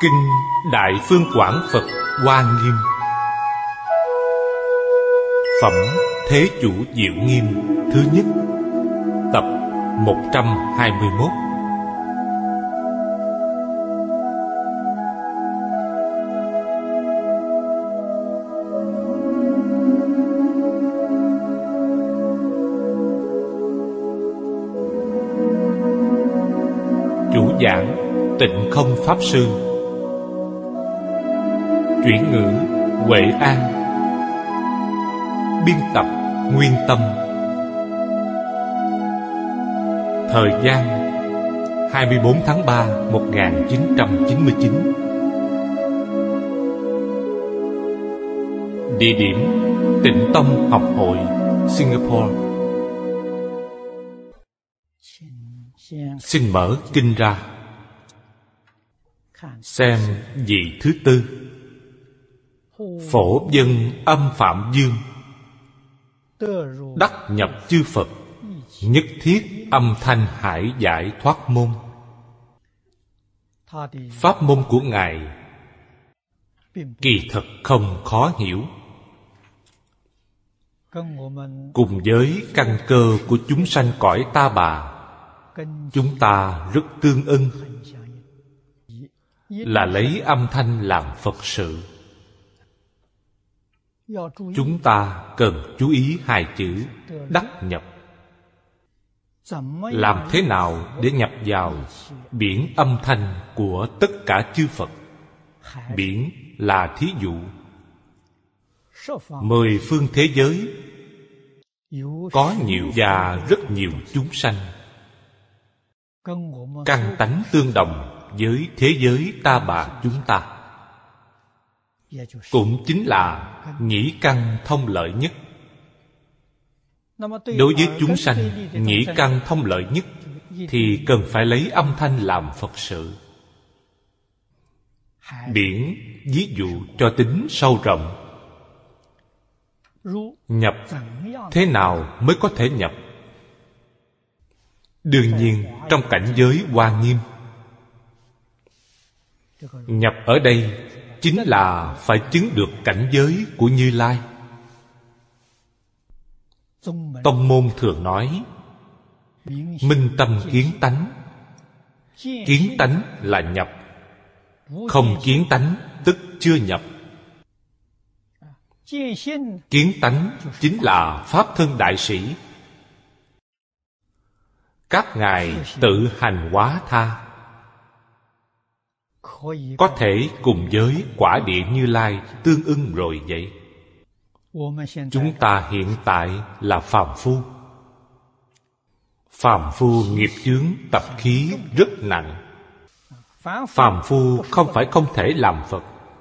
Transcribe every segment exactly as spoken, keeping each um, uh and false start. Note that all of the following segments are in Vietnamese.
Kinh Đại Phương Quảng Phật Hoa Nghiêm. Phẩm Thế Chủ Diệu Nghiêm thứ nhất, tập một trăm hai mươi mốt. Chủ giảng Tịnh Không Pháp Sư. Chuyển ngữ Huệ An. Biên tập Nguyên Tâm. Thời gian hai mươi bốn tháng ba một nghìn chín trăm chín mươi chín. Địa điểm Tịnh Tông Học Hội, Singapore. Xin mở kinh ra, xem vị thứ tư. Phổ dân âm Phạm Dương, đắc nhập chư Phật, nhất thiết âm thanh hải giải thoát môn. Pháp môn của Ngài kỳ thật không khó hiểu, cùng với căn cơ của chúng sanh cõi Ta Bà, chúng ta rất tương ưng, là lấy âm thanh làm Phật sự. Chúng ta cần chú ý hai chữ đắc nhập. Làm thế nào để nhập vào biển âm thanh của tất cả chư Phật? Biển là thí dụ. Mười phương thế giới có nhiều và rất nhiều chúng sanh, căn tánh tương đồng với thế giới Ta Bà chúng ta, cũng chính là nhĩ căn thông lợi nhất. Đối với chúng sanh nhĩ căn thông lợi nhất thì cần phải lấy âm thanh làm Phật sự. Biển ví dụ cho tính sâu rộng. Nhập thế nào mới có thể nhập? Đương nhiên trong cảnh giới Hoa Nghiêm. Nhập ở đây chính là phải chứng được cảnh giới của Như Lai. Tông môn thường nói minh tâm kiến tánh. Kiến tánh là nhập, không kiến tánh tức chưa nhập. Kiến tánh chính là Pháp thân đại sĩ. Các ngài tự hành hóa tha, có thể cùng với quả địa Như Lai tương ưng rồi vậy. Chúng ta hiện tại là phàm phu. Phàm phu nghiệp chướng tập khí rất nặng. Phàm phu không phải không thể làm Phật.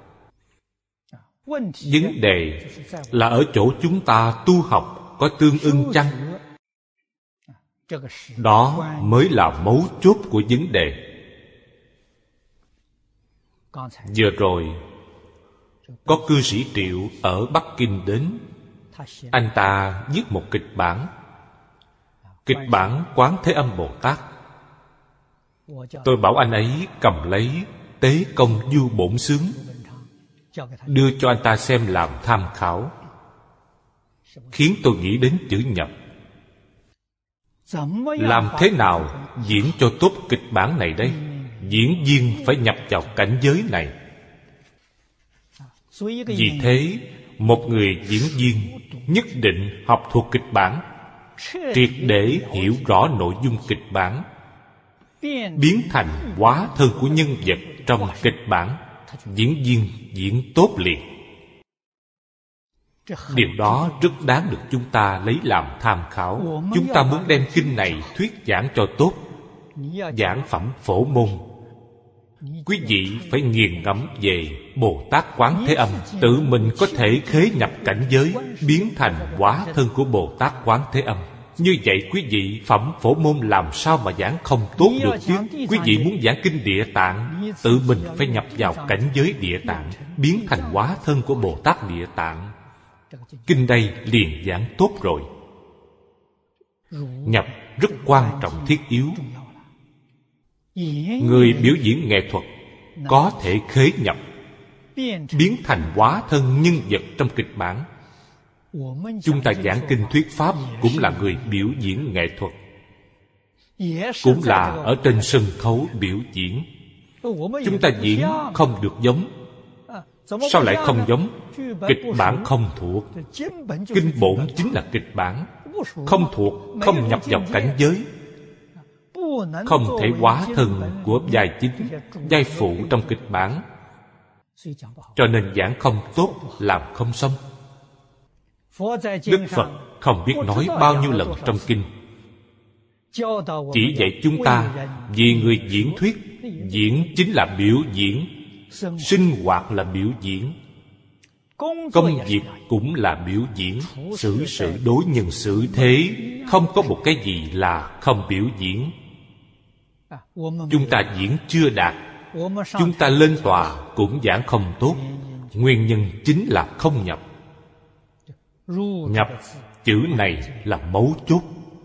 Vấn đề là ở chỗ chúng ta tu học có tương ưng chăng? Đó mới là mấu chốt của vấn đề. Vừa rồi có cư sĩ Triệu ở Bắc Kinh đến. Anh ta viết một kịch bản, kịch bản Quán Thế Âm Bồ Tát. Tôi bảo anh ấy cầm lấy Tế Công Du Bổn Xướng, đưa cho anh ta xem làm tham khảo, khiến tôi nghĩ đến chữ nhập. Làm thế nào diễn cho tốt kịch bản này đây? Diễn viên phải nhập vào cảnh giới này. Vì thế, một người diễn viên nhất định học thuộc kịch bản, triệt để hiểu rõ nội dung kịch bản, biến thành hóa thân của nhân vật trong kịch bản. Diễn viên diễn tốt liền. Điều đó rất đáng được chúng ta lấy làm tham khảo. Chúng ta muốn đem kinh này thuyết giảng cho tốt, giảng phẩm phổ môn, quý vị phải nghiền ngẫm về Bồ Tát Quán Thế Âm, tự mình có thể khế nhập cảnh giới, biến thành hóa thân của Bồ Tát Quán Thế Âm. Như vậy quý vị phẩm phổ môn làm sao mà giảng không tốt được chứ? Quý vị muốn giảng kinh Địa Tạng, tự mình phải nhập vào cảnh giới Địa Tạng, biến thành hóa thân của Bồ Tát Địa Tạng. Kinh đây liền giảng tốt rồi. Nhập rất quan trọng thiết yếu. Người biểu diễn nghệ thuật có thể khế nhập, biến thành hóa thân nhân vật trong kịch bản. Chúng ta giảng kinh thuyết pháp cũng là người biểu diễn nghệ thuật, cũng là ở trên sân khấu biểu diễn. Chúng ta diễn không được giống. Sao lại không giống? Kịch bản không thuộc. Kinh bổn chính là kịch bản. Không thuộc, không nhập vào cảnh giới, không thể hóa thân của vai chính, vai phụ trong kịch bản. Cho nên giảng không tốt, làm không xong. Đức Phật không biết nói bao nhiêu lần trong kinh, chỉ dạy chúng ta vì người diễn thuyết. Diễn chính là biểu diễn, sinh hoạt là biểu diễn, công việc cũng là biểu diễn. Xử sự đối nhân xử thế, không có một cái gì là không biểu diễn. Chúng ta diễn chưa đạt, chúng ta lên tòa cũng giảng không tốt. Nguyên nhân chính là không nhập. Nhập chữ này là mấu chốt.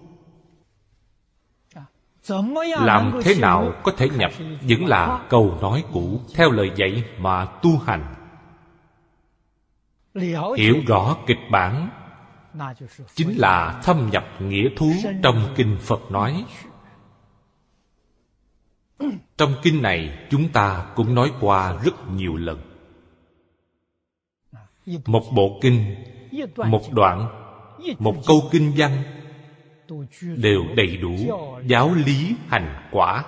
Làm thế nào có thể nhập vẫn là câu nói cũ, theo lời dạy mà tu hành. Hiểu rõ kịch bản chính là thâm nhập nghĩa thú trong kinh Phật nói. Trong kinh này chúng ta cũng nói qua rất nhiều lần. Một bộ kinh, một đoạn, một câu kinh văn đều đầy đủ giáo lý hành quả.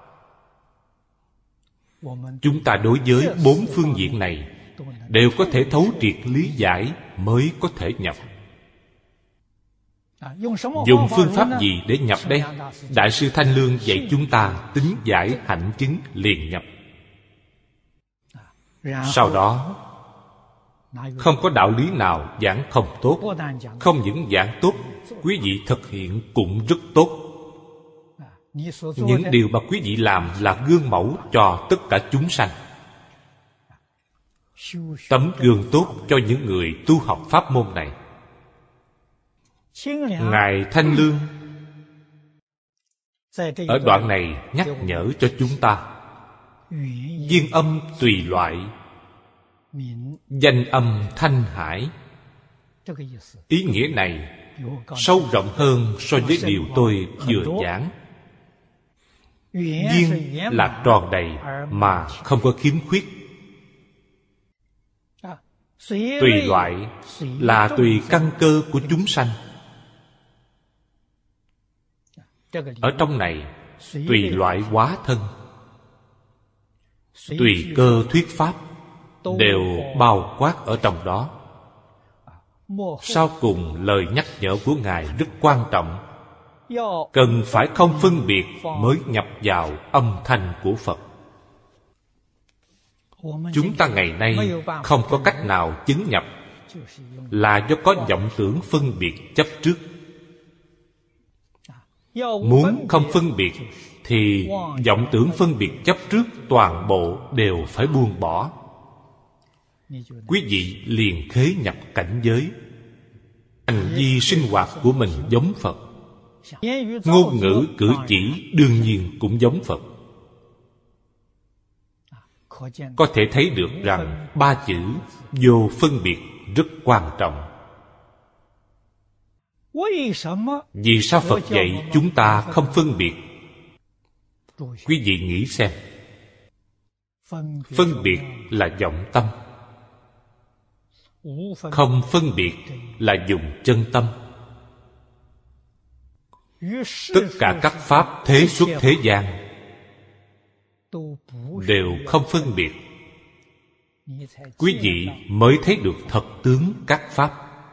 Chúng ta đối với bốn phương diện này đều có thể thấu triệt lý giải mới có thể nhập. Dùng phương pháp gì để nhập đây? Đại sư Thanh Lương dạy chúng ta tính giải hạnh chứng liền nhập. Sau đó không có đạo lý nào giảng không tốt. Không những giảng tốt, quý vị thực hiện cũng rất tốt. Những điều mà quý vị làm là gương mẫu cho tất cả chúng sanh, tấm gương tốt cho những người tu học pháp môn này. Ngài Thanh Lương ở đoạn này nhắc nhở cho chúng ta: duyên âm tùy loại, danh âm thanh hải. Ý nghĩa này sâu rộng hơn so với điều tôi vừa giảng. Duyên là tròn đầy mà không có khiếm khuyết. Tùy loại là tùy căn cơ của chúng sanh. Ở trong này tùy loại hóa thân, tùy cơ thuyết pháp đều bao quát ở trong đó. Sau cùng lời nhắc nhở của Ngài rất quan trọng. Cần phải không phân biệt mới nhập vào âm thanh của Phật. Chúng ta ngày nay không có cách nào chứng nhập, là do có vọng tưởng phân biệt chấp trước. Muốn không phân biệt thì vọng tưởng phân biệt chấp trước toàn bộ đều phải buông bỏ. Quý vị liền khế nhập cảnh giới. Hành vi sinh hoạt của mình giống Phật, ngôn ngữ cử chỉ đương nhiên cũng giống Phật. Có thể thấy được rằng ba chữ vô phân biệt rất quan trọng. Vì sao Phật dạy chúng ta không phân biệt? Quý vị nghĩ xem. Phân biệt là vọng tâm, không phân biệt là dùng chân tâm. Tất cả các pháp thế xuất thế gian đều không phân biệt. Quý vị mới thấy được thật tướng các pháp.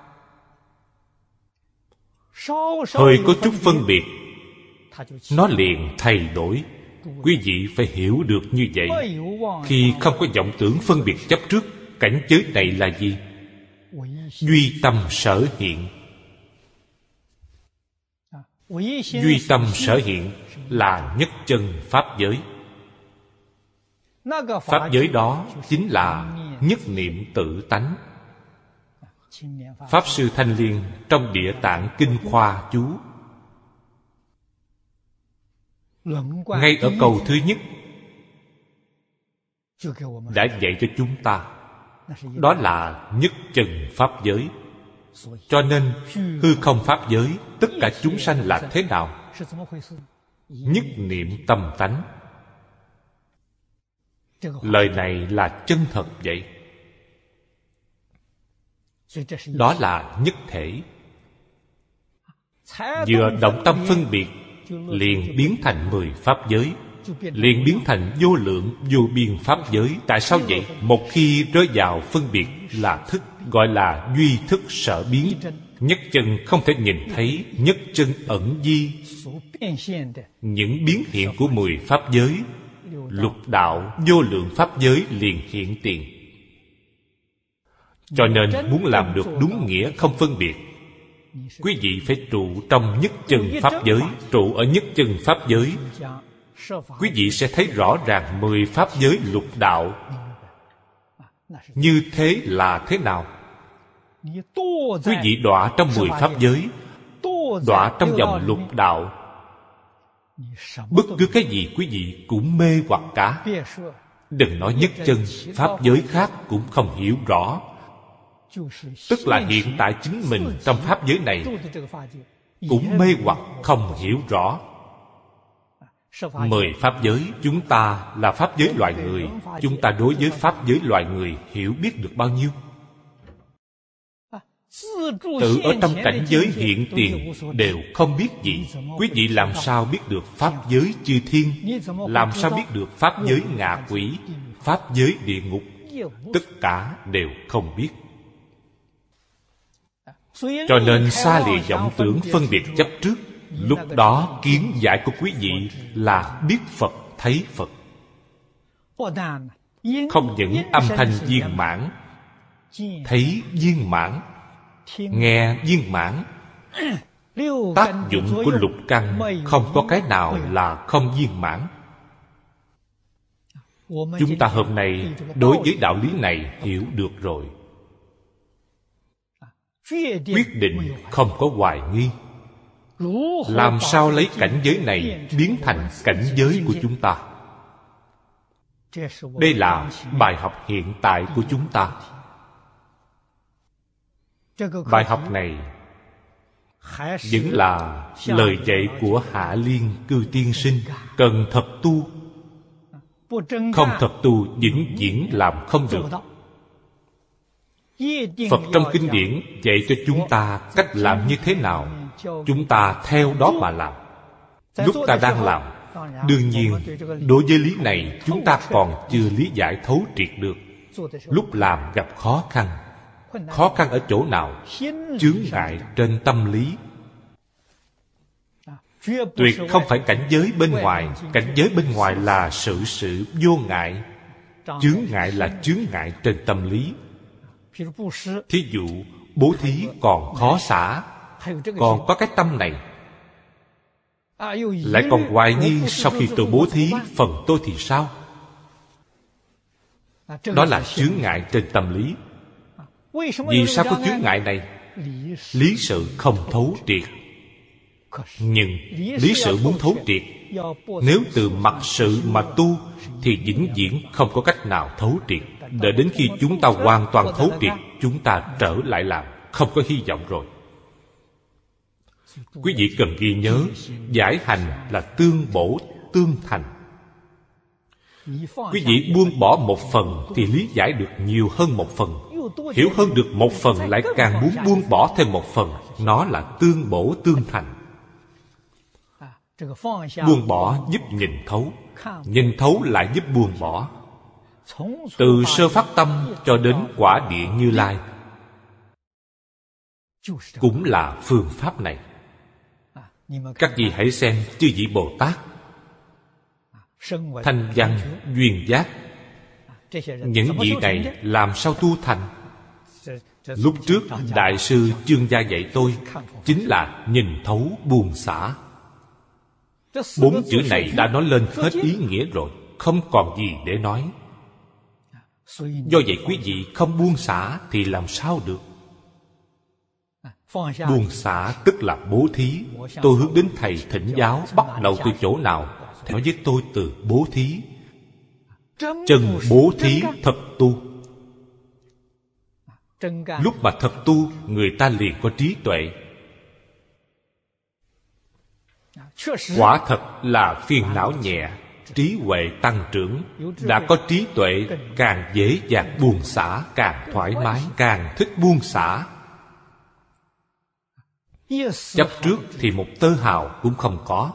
Hơi có chút phân biệt, nó liền thay đổi. Quý vị phải hiểu được như vậy. Khi không có vọng tưởng phân biệt chấp trước, cảnh giới này là gì? Duy tâm sở hiện. Duy tâm sở hiện là nhất chân pháp giới. Pháp giới đó chính là nhất niệm tự tánh. Pháp Sư Thanh Liên trong Địa Tạng Kinh Khoa chú, ngay ở câu thứ nhất, đã dạy cho chúng ta. Đó là nhất chân pháp giới. Cho nên hư không pháp giới, tất cả chúng sanh là thế nào? Nhất niệm tâm tánh. Lời này là chân thật vậy. Đó là nhất thể. Vừa động tâm phân biệt, liền biến thành mười pháp giới, liền biến thành vô lượng vô biên pháp giới. Tại sao vậy? Một khi rơi vào phân biệt là thức, gọi là duy thức sở biến. Nhất chân không thể nhìn thấy, nhất chân ẩn di. Những biến hiện của mười pháp giới, lục đạo vô lượng pháp giới liền hiện tiền. Cho nên muốn làm được đúng nghĩa không phân biệt, quý vị phải trụ trong nhất chân pháp giới. Trụ ở nhất chân pháp giới, quý vị sẽ thấy rõ ràng mười pháp giới lục đạo như thế là thế nào. Quý vị đọa trong mười pháp giới, đọa trong vòng lục đạo, bất cứ cái gì quý vị cũng mê hoặc cả. Đừng nói nhất chân, pháp giới khác cũng không hiểu rõ. Tức là hiện tại chính mình trong pháp giới này cũng mê hoặc không hiểu rõ. Mười pháp giới, chúng ta là pháp giới loài người, chúng ta đối với pháp giới loài người hiểu biết được bao nhiêu? Tự ở trong cảnh giới hiện tiền đều không biết gì, quý vị làm sao biết được pháp giới chư thiên? Làm sao biết được pháp giới ngạ quỷ, pháp giới địa ngục? Tất cả đều không biết. Cho nên xa lìa vọng tưởng phân biệt chấp trước. Lúc đó kiến giải của quý vị là biết Phật, thấy Phật. Không những âm thanh viên mãn, thấy viên mãn, nghe viên mãn, tác dụng của lục căn không có cái nào là không viên mãn. Chúng ta hôm nay đối với đạo lý này hiểu được rồi, quyết định không có hoài nghi. Làm sao lấy cảnh giới này biến thành cảnh giới của chúng ta? Đây là bài học hiện tại của chúng ta. Bài học này vẫn là lời dạy của Hạ Liên Cư Tiên Sinh. Cần thật tu, không thật tu vĩnh viễn làm không được. Phật trong kinh điển dạy cho chúng ta cách làm như thế nào, chúng ta theo đó mà làm. Lúc ta đang làm, đương nhiên đối với lý này chúng ta còn chưa lý giải thấu triệt được. Lúc làm gặp khó khăn. Khó khăn ở chỗ nào? Chướng ngại trên tâm lý. Tuyệt không phải cảnh giới bên ngoài. Cảnh giới bên ngoài là sự sự vô ngại. Chướng ngại là chướng ngại trên tâm lý. Thí dụ bố thí còn khó xả, còn có cái tâm này, lại còn hoài nghi sau khi tôi bố thí, phần tôi thì sao? Đó là chướng ngại trên tâm lý. Vì sao có chướng ngại này? Lý sự không thấu triệt. Nhưng lý sự muốn thấu triệt, nếu từ mặt sự mà tu thì vĩnh viễn không có cách nào thấu triệt. Đợi đến khi chúng ta hoàn toàn thấu triệt, chúng ta trở lại làm, không có hy vọng rồi. Quý vị cần ghi nhớ, giải hành là tương bổ tương thành. Quý vị buông bỏ một phần thì lý giải được nhiều hơn một phần. Hiểu hơn được một phần lại càng muốn buông bỏ thêm một phần. Nó là tương bổ tương thành. Buông bỏ giúp nhìn thấu, nhìn thấu lại giúp buông bỏ. Từ sơ phát tâm cho đến quả địa Như Lai cũng là phương pháp này. Các vị hãy xem chư vị Bồ Tát, thanh văn duyên giác, những vị này làm sao tu thành? Lúc trước Đại sư Chương Gia dạy tôi chính là nhìn thấu buông xả. Bốn chữ này đã nói lên hết ý nghĩa rồi, không còn gì để nói. Do vậy quý vị không buông xả thì làm sao được? Buông xả tức là bố thí. Tôi hướng đến thầy thỉnh giáo, bắt đầu từ chỗ nào? Nói với tôi từ bố thí. Chân bố thí thật tu. Lúc mà thật tu, người ta liền có trí tuệ. Quả thật là phiền não nhẹ, trí huệ tăng trưởng. Đã có trí tuệ, càng dễ dàng buông xả, càng thoải mái, càng thích buông xả. Chấp trước thì một tơ hào cũng không có.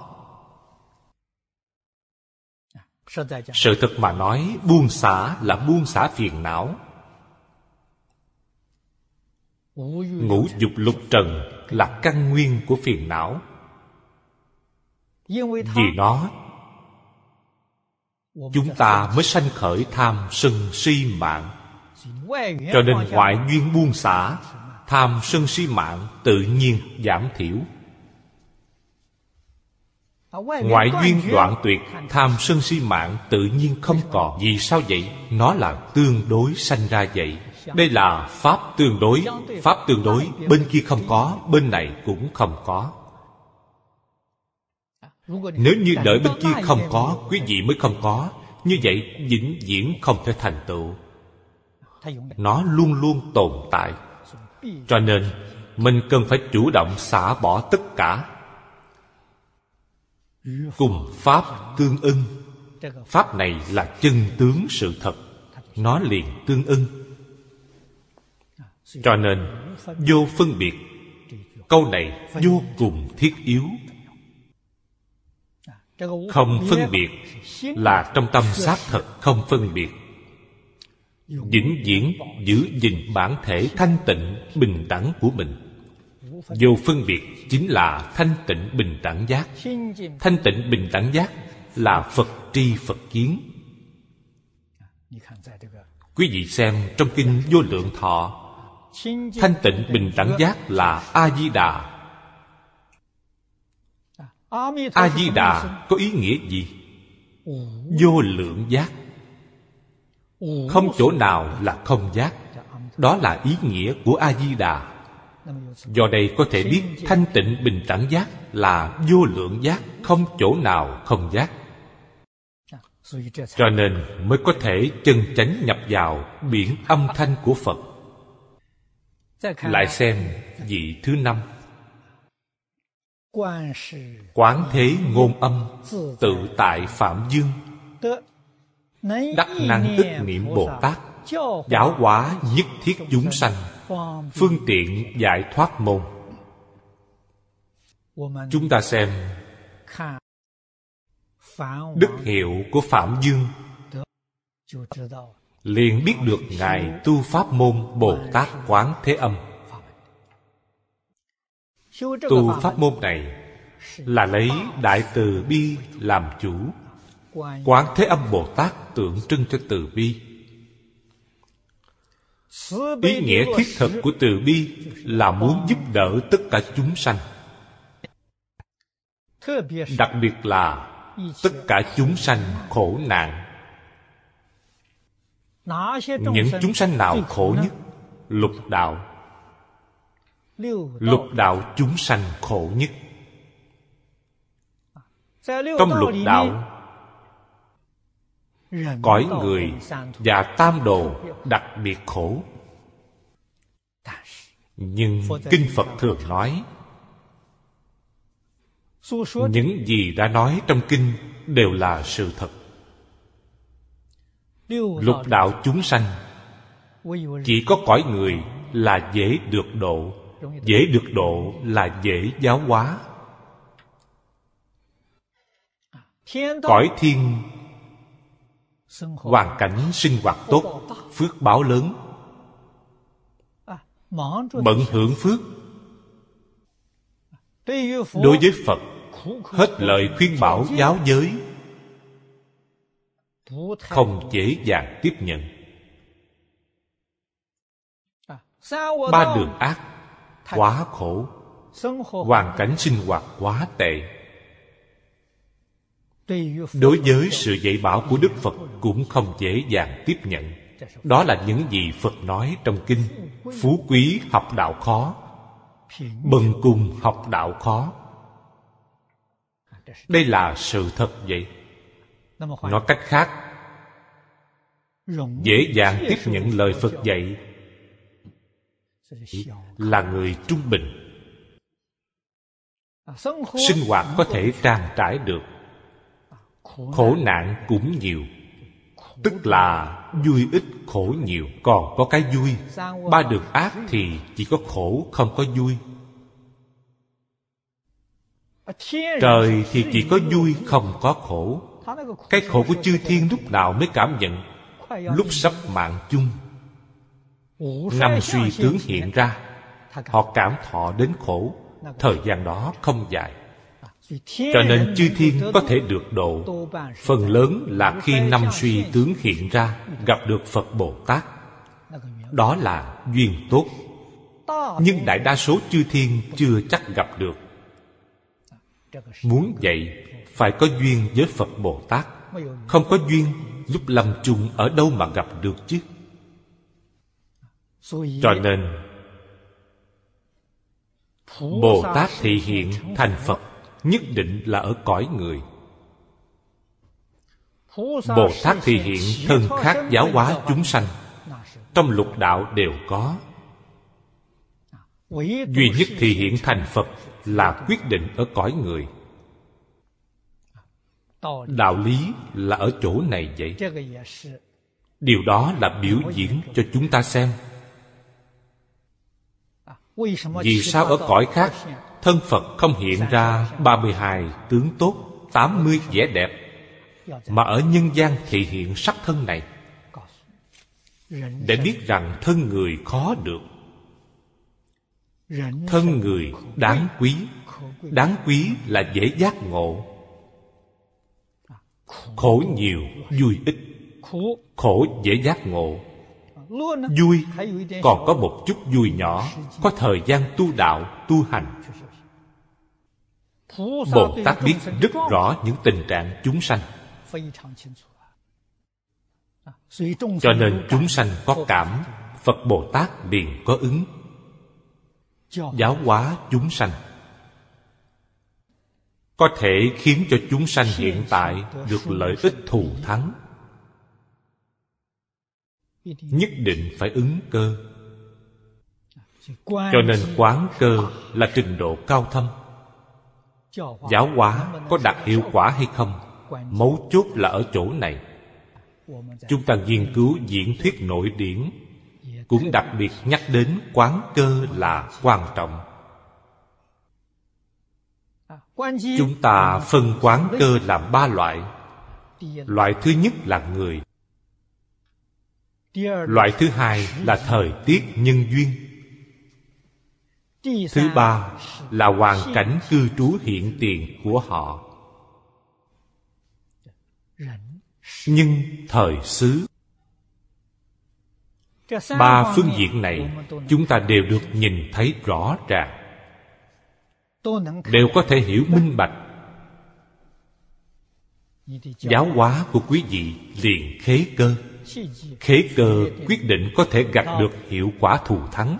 Sự thật mà nói, buông xả là buông xả phiền não. Ngũ dục lục trần là căn nguyên của phiền não. Vì nó, chúng ta mới sanh khởi tham sân si mạng. Cho nên ngoại duyên buông xả, tham sân si mạng tự nhiên giảm thiểu. Ngoại duyên đoạn tuyệt, tham sân si mạng tự nhiên không còn. Vì sao vậy? Nó là tương đối sanh ra vậy. Đây là pháp tương đối. Pháp tương đối, bên kia không có, bên này cũng không có. Nếu như đợi bên kia không có, quý vị mới không có, như vậy vĩnh viễn không thể thành tựu. Nó luôn luôn tồn tại. Cho nên mình cần phải chủ động xả bỏ tất cả. Cùng pháp tương ưng. Pháp này là chân tướng sự thật, nó liền tương ưng. Cho nên vô phân biệt, câu này vô cùng thiết yếu. Không phân biệt là trong tâm xác thật không phân biệt. Vĩnh viễn giữ gìn bản thể thanh tịnh bình đẳng của mình. Vô phân biệt chính là thanh tịnh bình đẳng giác. Thanh tịnh bình đẳng giác là Phật tri Phật kiến. Quý vị xem trong kinh Vô Lượng Thọ, thanh tịnh bình đẳng giác là A-di-đà. A-di-đà có ý nghĩa gì? Vô lượng giác. Không chỗ nào là không giác. Đó là ý nghĩa của A-di-đà. Do đây có thể biết thanh tịnh bình đẳng giác là vô lượng giác, không chỗ nào không giác. Cho nên mới có thể chân chánh nhập vào biển âm thanh của Phật. Lại xem vị thứ năm. Quán thế ngôn âm, tự tại Phạm Dương, đắc năng ức niệm Bồ Tát, giáo hóa nhất thiết chúng sanh, phương tiện giải thoát môn. Chúng ta xem đức hiệu của Phạm Dương, liền biết được Ngài tu pháp môn Bồ Tát Quán Thế Âm. Tu pháp môn này là lấy đại từ bi làm chủ. Quán Thế Âm Bồ Tát tượng trưng cho từ bi. Ý nghĩa thiết thực của từ bi là muốn giúp đỡ tất cả chúng sanh. Đặc biệt là tất cả chúng sanh khổ nạn. Những chúng sanh nào khổ nhất? Lục đạo. Lục đạo chúng sanh khổ nhất. Trong lục đạo, cõi người và tam đồ đặc biệt khổ. Nhưng Kinh Phật thường nói, những gì đã nói trong Kinh đều là sự thật. Lục đạo chúng sanh chỉ có cõi người là dễ được độ. Dễ được độ là dễ giáo hóa. Cõi thiên, hoàn cảnh sinh hoạt tốt, phước báo lớn, bận hưởng phước. Đối với Phật, hết lời khuyên bảo giáo giới, không dễ dàng tiếp nhận. Ba đường ác quá khổ, hoàn cảnh sinh hoạt quá tệ. Đối với sự dạy bảo của Đức Phật cũng không dễ dàng tiếp nhận. Đó là những gì Phật nói trong Kinh. Phú quý học đạo khó, bần cùng học đạo khó. Đây là sự thật vậy. Nói cách khác, dễ dàng tiếp nhận lời Phật dạy là người trung bình. Sinh hoạt có thể trang trải được, khổ nạn cũng nhiều. Tức là vui ít khổ nhiều. Còn có cái vui. Ba đường ác thì chỉ có khổ không có vui. Trời thì chỉ có vui không có khổ. Cái khổ của chư thiên lúc nào mới cảm nhận? Lúc sắp mạng chung, năm suy tướng hiện ra, họ cảm thọ đến khổ. Thời gian đó không dài. Cho nên chư thiên có thể được độ, phần lớn là khi năm suy tướng hiện ra, gặp được Phật Bồ Tát. Đó là duyên tốt. Nhưng đại đa số chư thiên chưa chắc gặp được. Muốn vậy phải có duyên với Phật Bồ Tát. Không có duyên, lúc lâm chung ở đâu mà gặp được chứ? Cho nên Bồ Tát thị hiện thành Phật nhất định là ở cõi người. Bồ Tát thị hiện thân khác giáo hóa chúng sanh, trong lục đạo đều có. Duy nhất thị hiện thành Phật là quyết định ở cõi người. Đạo lý là ở chỗ này vậy. Điều đó là biểu diễn cho chúng ta xem. Vì sao ở cõi khác thân Phật không hiện ra ba mươi hai tướng tốt, tám mươi vẻ đẹp, mà ở nhân gian thị hiện sắc thân này? Để biết rằng thân người khó được. Thân người đáng quý. Đáng quý là dễ giác ngộ. Khổ nhiều, vui ít. Khổ dễ giác ngộ. Vui còn có một chút vui nhỏ, có thời gian tu đạo, tu hành. Bồ Tát biết rất rõ những tình trạng chúng sanh. Cho nên chúng sanh có cảm, Phật Bồ Tát liền có ứng, giáo hóa chúng sanh. Có thể khiến cho chúng sanh hiện tại được lợi ích thù thắng. Nhất định phải ứng cơ. Cho nên quán cơ là trình độ cao thâm. Giáo hóa có đạt hiệu quả hay không, mấu chốt là ở chỗ này. Chúng ta nghiên cứu diễn thuyết nội điển cũng đặc biệt nhắc đến quán cơ là quan trọng. Chúng ta phân quán cơ làm ba loại. Loại thứ nhất là người. Loại thứ hai là thời tiết nhân duyên. Thứ ba là hoàn cảnh cư trú hiện tiền của họ. Nhưng thời xứ, ba phương diện này chúng ta đều được nhìn thấy rõ ràng, đều có thể hiểu minh bạch. Giáo hóa của quý vị liền khế cơ. Khế cơ quyết định có thể gặt được hiệu quả thù thắng.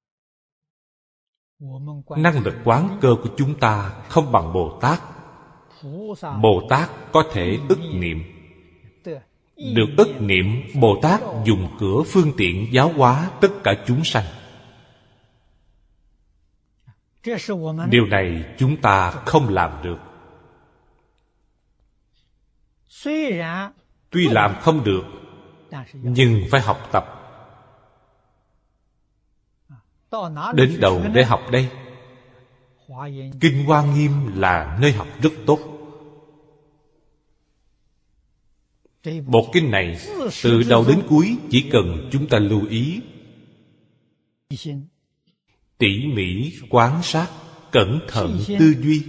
Năng lực quán cơ của chúng ta không bằng Bồ Tát. Bồ Tát có thể ức niệm. Được ức niệm, Bồ Tát dùng cửa phương tiện giáo hóa tất cả chúng sanh. Điều này chúng ta không làm được. Tuy làm không được, nhưng phải học tập. Đến đâu để học đây? Kinh Hoa Nghiêm là nơi học rất tốt. Bộ kinh này từ đầu đến cuối chỉ cần chúng ta lưu ý, tỉ mỉ quan sát, cẩn thận tư duy.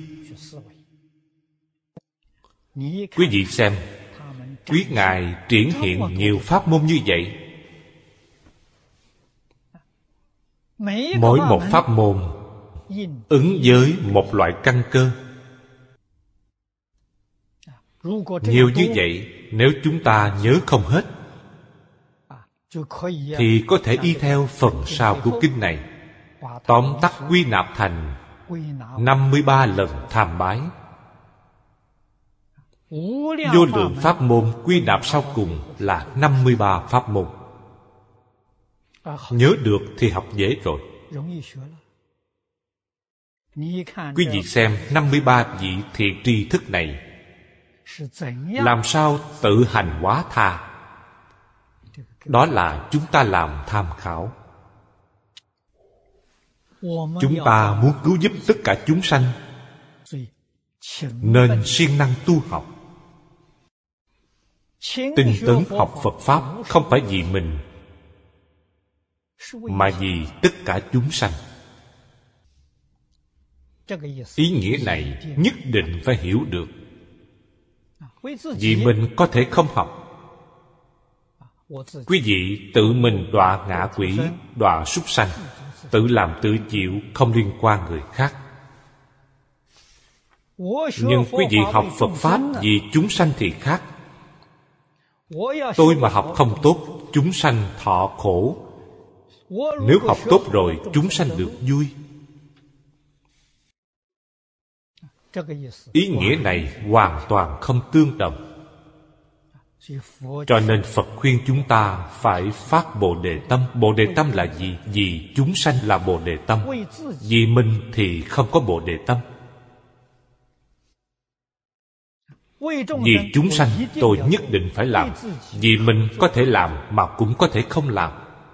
Quý vị xem, quý ngài triển hiện nhiều pháp môn như vậy. Mỗi một pháp môn ứng với một loại căn cơ. Nhiều như vậy, nếu chúng ta nhớ không hết thì có thể y theo phần sau của kinh này, tóm tắt quy nạp thành năm mươi ba lần tham bái. Vô lượng pháp môn quy nạp sau cùng là năm mươi ba pháp môn. Nhớ được thì học dễ rồi. Quý vị xem năm mươi ba vị thiện tri thức này làm sao tự hành hóa tha. Đó là chúng ta làm tham khảo. Chúng ta muốn cứu giúp tất cả chúng sanh nên siêng năng tu học. Tinh tấn học Phật Pháp không phải vì mình, mà vì tất cả chúng sanh. Ý nghĩa này nhất định phải hiểu được. Vì mình có thể không học. Quý vị tự mình đọa ngạ quỷ, đọa súc sanh, tự làm tự chịu, không liên quan người khác. Nhưng quý vị học Phật Pháp vì chúng sanh thì khác. Tôi mà học không tốt, chúng sanh thọ khổ. Nếu học tốt rồi, chúng sanh được vui. Ý nghĩa này hoàn toàn không tương đồng. Cho nên Phật khuyên chúng ta phải phát Bồ Đề Tâm. Bồ Đề Tâm là gì? Vì chúng sanh là Bồ Đề Tâm. Vì mình thì không có Bồ Đề Tâm. Vì chúng sanh tôi nhất định phải làm. Vì mình có thể làm mà cũng có thể không làm.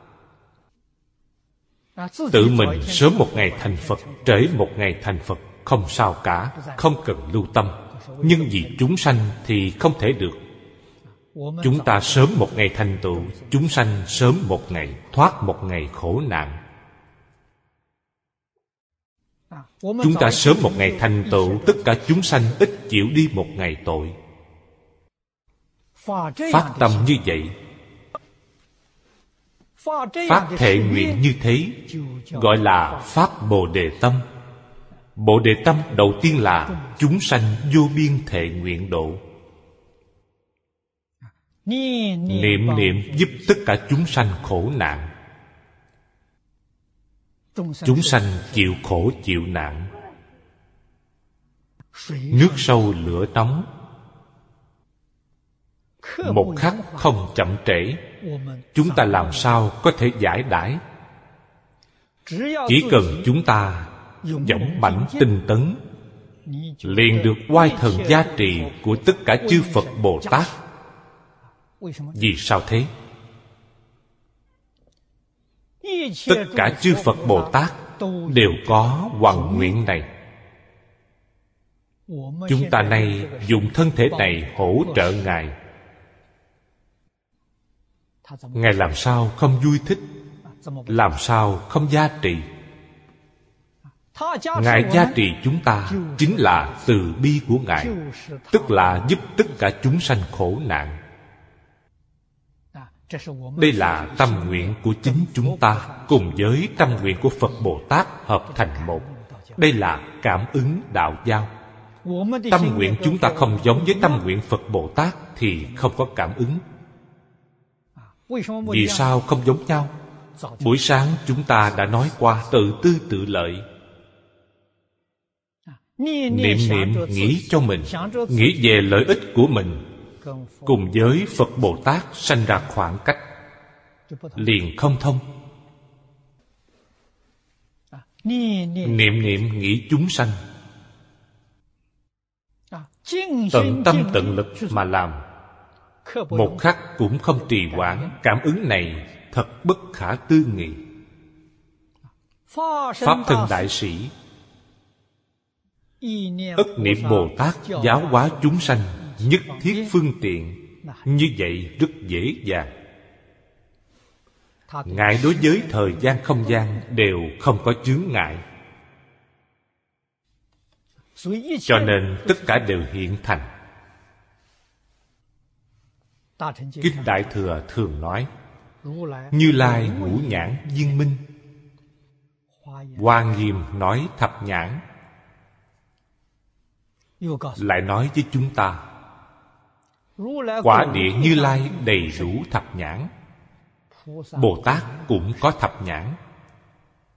Tự mình sớm một ngày thành Phật, trễ một ngày thành Phật, không sao cả, không cần lưu tâm. Nhưng vì chúng sanh thì không thể được. Chúng ta sớm một ngày thành tựu, chúng sanh sớm một ngày thoát một ngày khổ nạn. Chúng ta sớm một ngày thành tựu, tất cả chúng sanh ít chịu đi một ngày tội. Phát tâm như vậy, phát thệ nguyện như thế, gọi là phát Bồ Đề Tâm. Bồ Đề Tâm đầu tiên là chúng sanh vô biên thệ nguyện độ. Niệm niệm giúp tất cả chúng sanh khổ nạn. Chúng sanh chịu khổ chịu nạn. Nước sâu lửa nóng, một khắc không chậm trễ. Chúng ta làm sao có thể giải đãi? Chỉ cần chúng ta dũng mãnh tinh tấn, liền được oai thần gia trì của tất cả chư Phật Bồ Tát. Vì sao thế? Tất cả chư Phật Bồ Tát đều có hoằng nguyện này. Chúng ta nay dùng thân thể này hỗ trợ Ngài. Ngài làm sao không vui thích? Làm sao không gia trì? Ngài gia trì chúng ta chính là từ bi của Ngài, tức là giúp tất cả chúng sanh khổ nạn. Đây là tâm nguyện của chính chúng ta, cùng với tâm nguyện của Phật Bồ Tát hợp thành một. Đây là cảm ứng đạo giao. Tâm nguyện chúng ta không giống với tâm nguyện Phật Bồ Tát thì không có cảm ứng. Vì sao không giống nhau? Buổi sáng chúng ta đã nói qua tự tư tự lợi. Niệm niệm nghĩ cho mình, nghĩ về lợi ích của mình, cùng với Phật Bồ Tát sanh ra khoảng cách, liền không thông. Niệm niệm nghĩ chúng sanh, tận tâm tận lực mà làm, một khắc cũng không trì hoãn. Cảm ứng này thật bất khả tư nghị. Pháp thân đại sĩ ất niệm Bồ Tát giáo hóa chúng sanh, nhất thiết phương tiện. Như vậy rất dễ dàng. Ngài đối với thời gian không gian đều không có chướng ngại, cho nên tất cả đều hiện thành. Kinh Đại Thừa thường nói Như Lai ngũ nhãn viên minh, Hoa Nghiêm nói thập nhãn. Lại nói với chúng ta, quả địa Như Lai đầy đủ thập nhãn, Bồ Tát cũng có thập nhãn.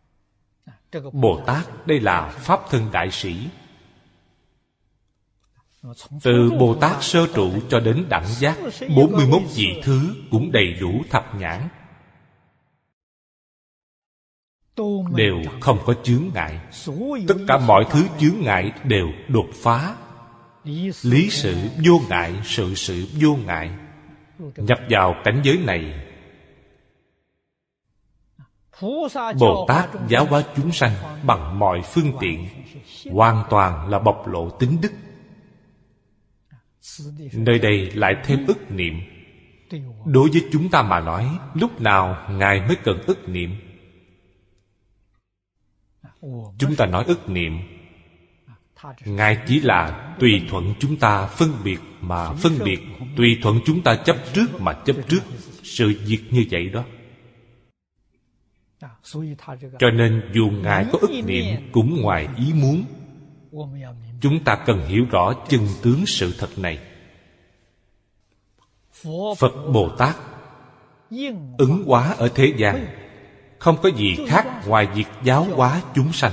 Bồ Tát đây là Pháp thân đại sĩ. Từ Bồ Tát sơ trụ cho đến đẳng giác, bốn mươi mốt vị thứ cũng đầy đủ thập nhãn, đều không có chướng ngại. Tất cả mọi thứ chướng ngại đều đột phá. Lý sự vô ngại, sự sự vô ngại. Nhập vào cảnh giới này, Bồ Tát giáo hóa chúng sanh bằng mọi phương tiện, hoàn toàn là bộc lộ tính đức. Nơi đây lại thêm ức niệm. Đối với chúng ta mà nói, lúc nào Ngài mới cần ức niệm? Chúng ta nói ức niệm, Ngài chỉ là tùy thuận chúng ta phân biệt mà phân biệt, tùy thuận chúng ta chấp trước mà chấp trước. Sự việc như vậy đó. Cho nên dù Ngài có ức niệm cũng ngoài ý muốn. Chúng ta cần hiểu rõ chân tướng sự thật này. Phật Bồ Tát ứng hóa ở thế gian, không có gì khác ngoài việc giáo hóa chúng sanh.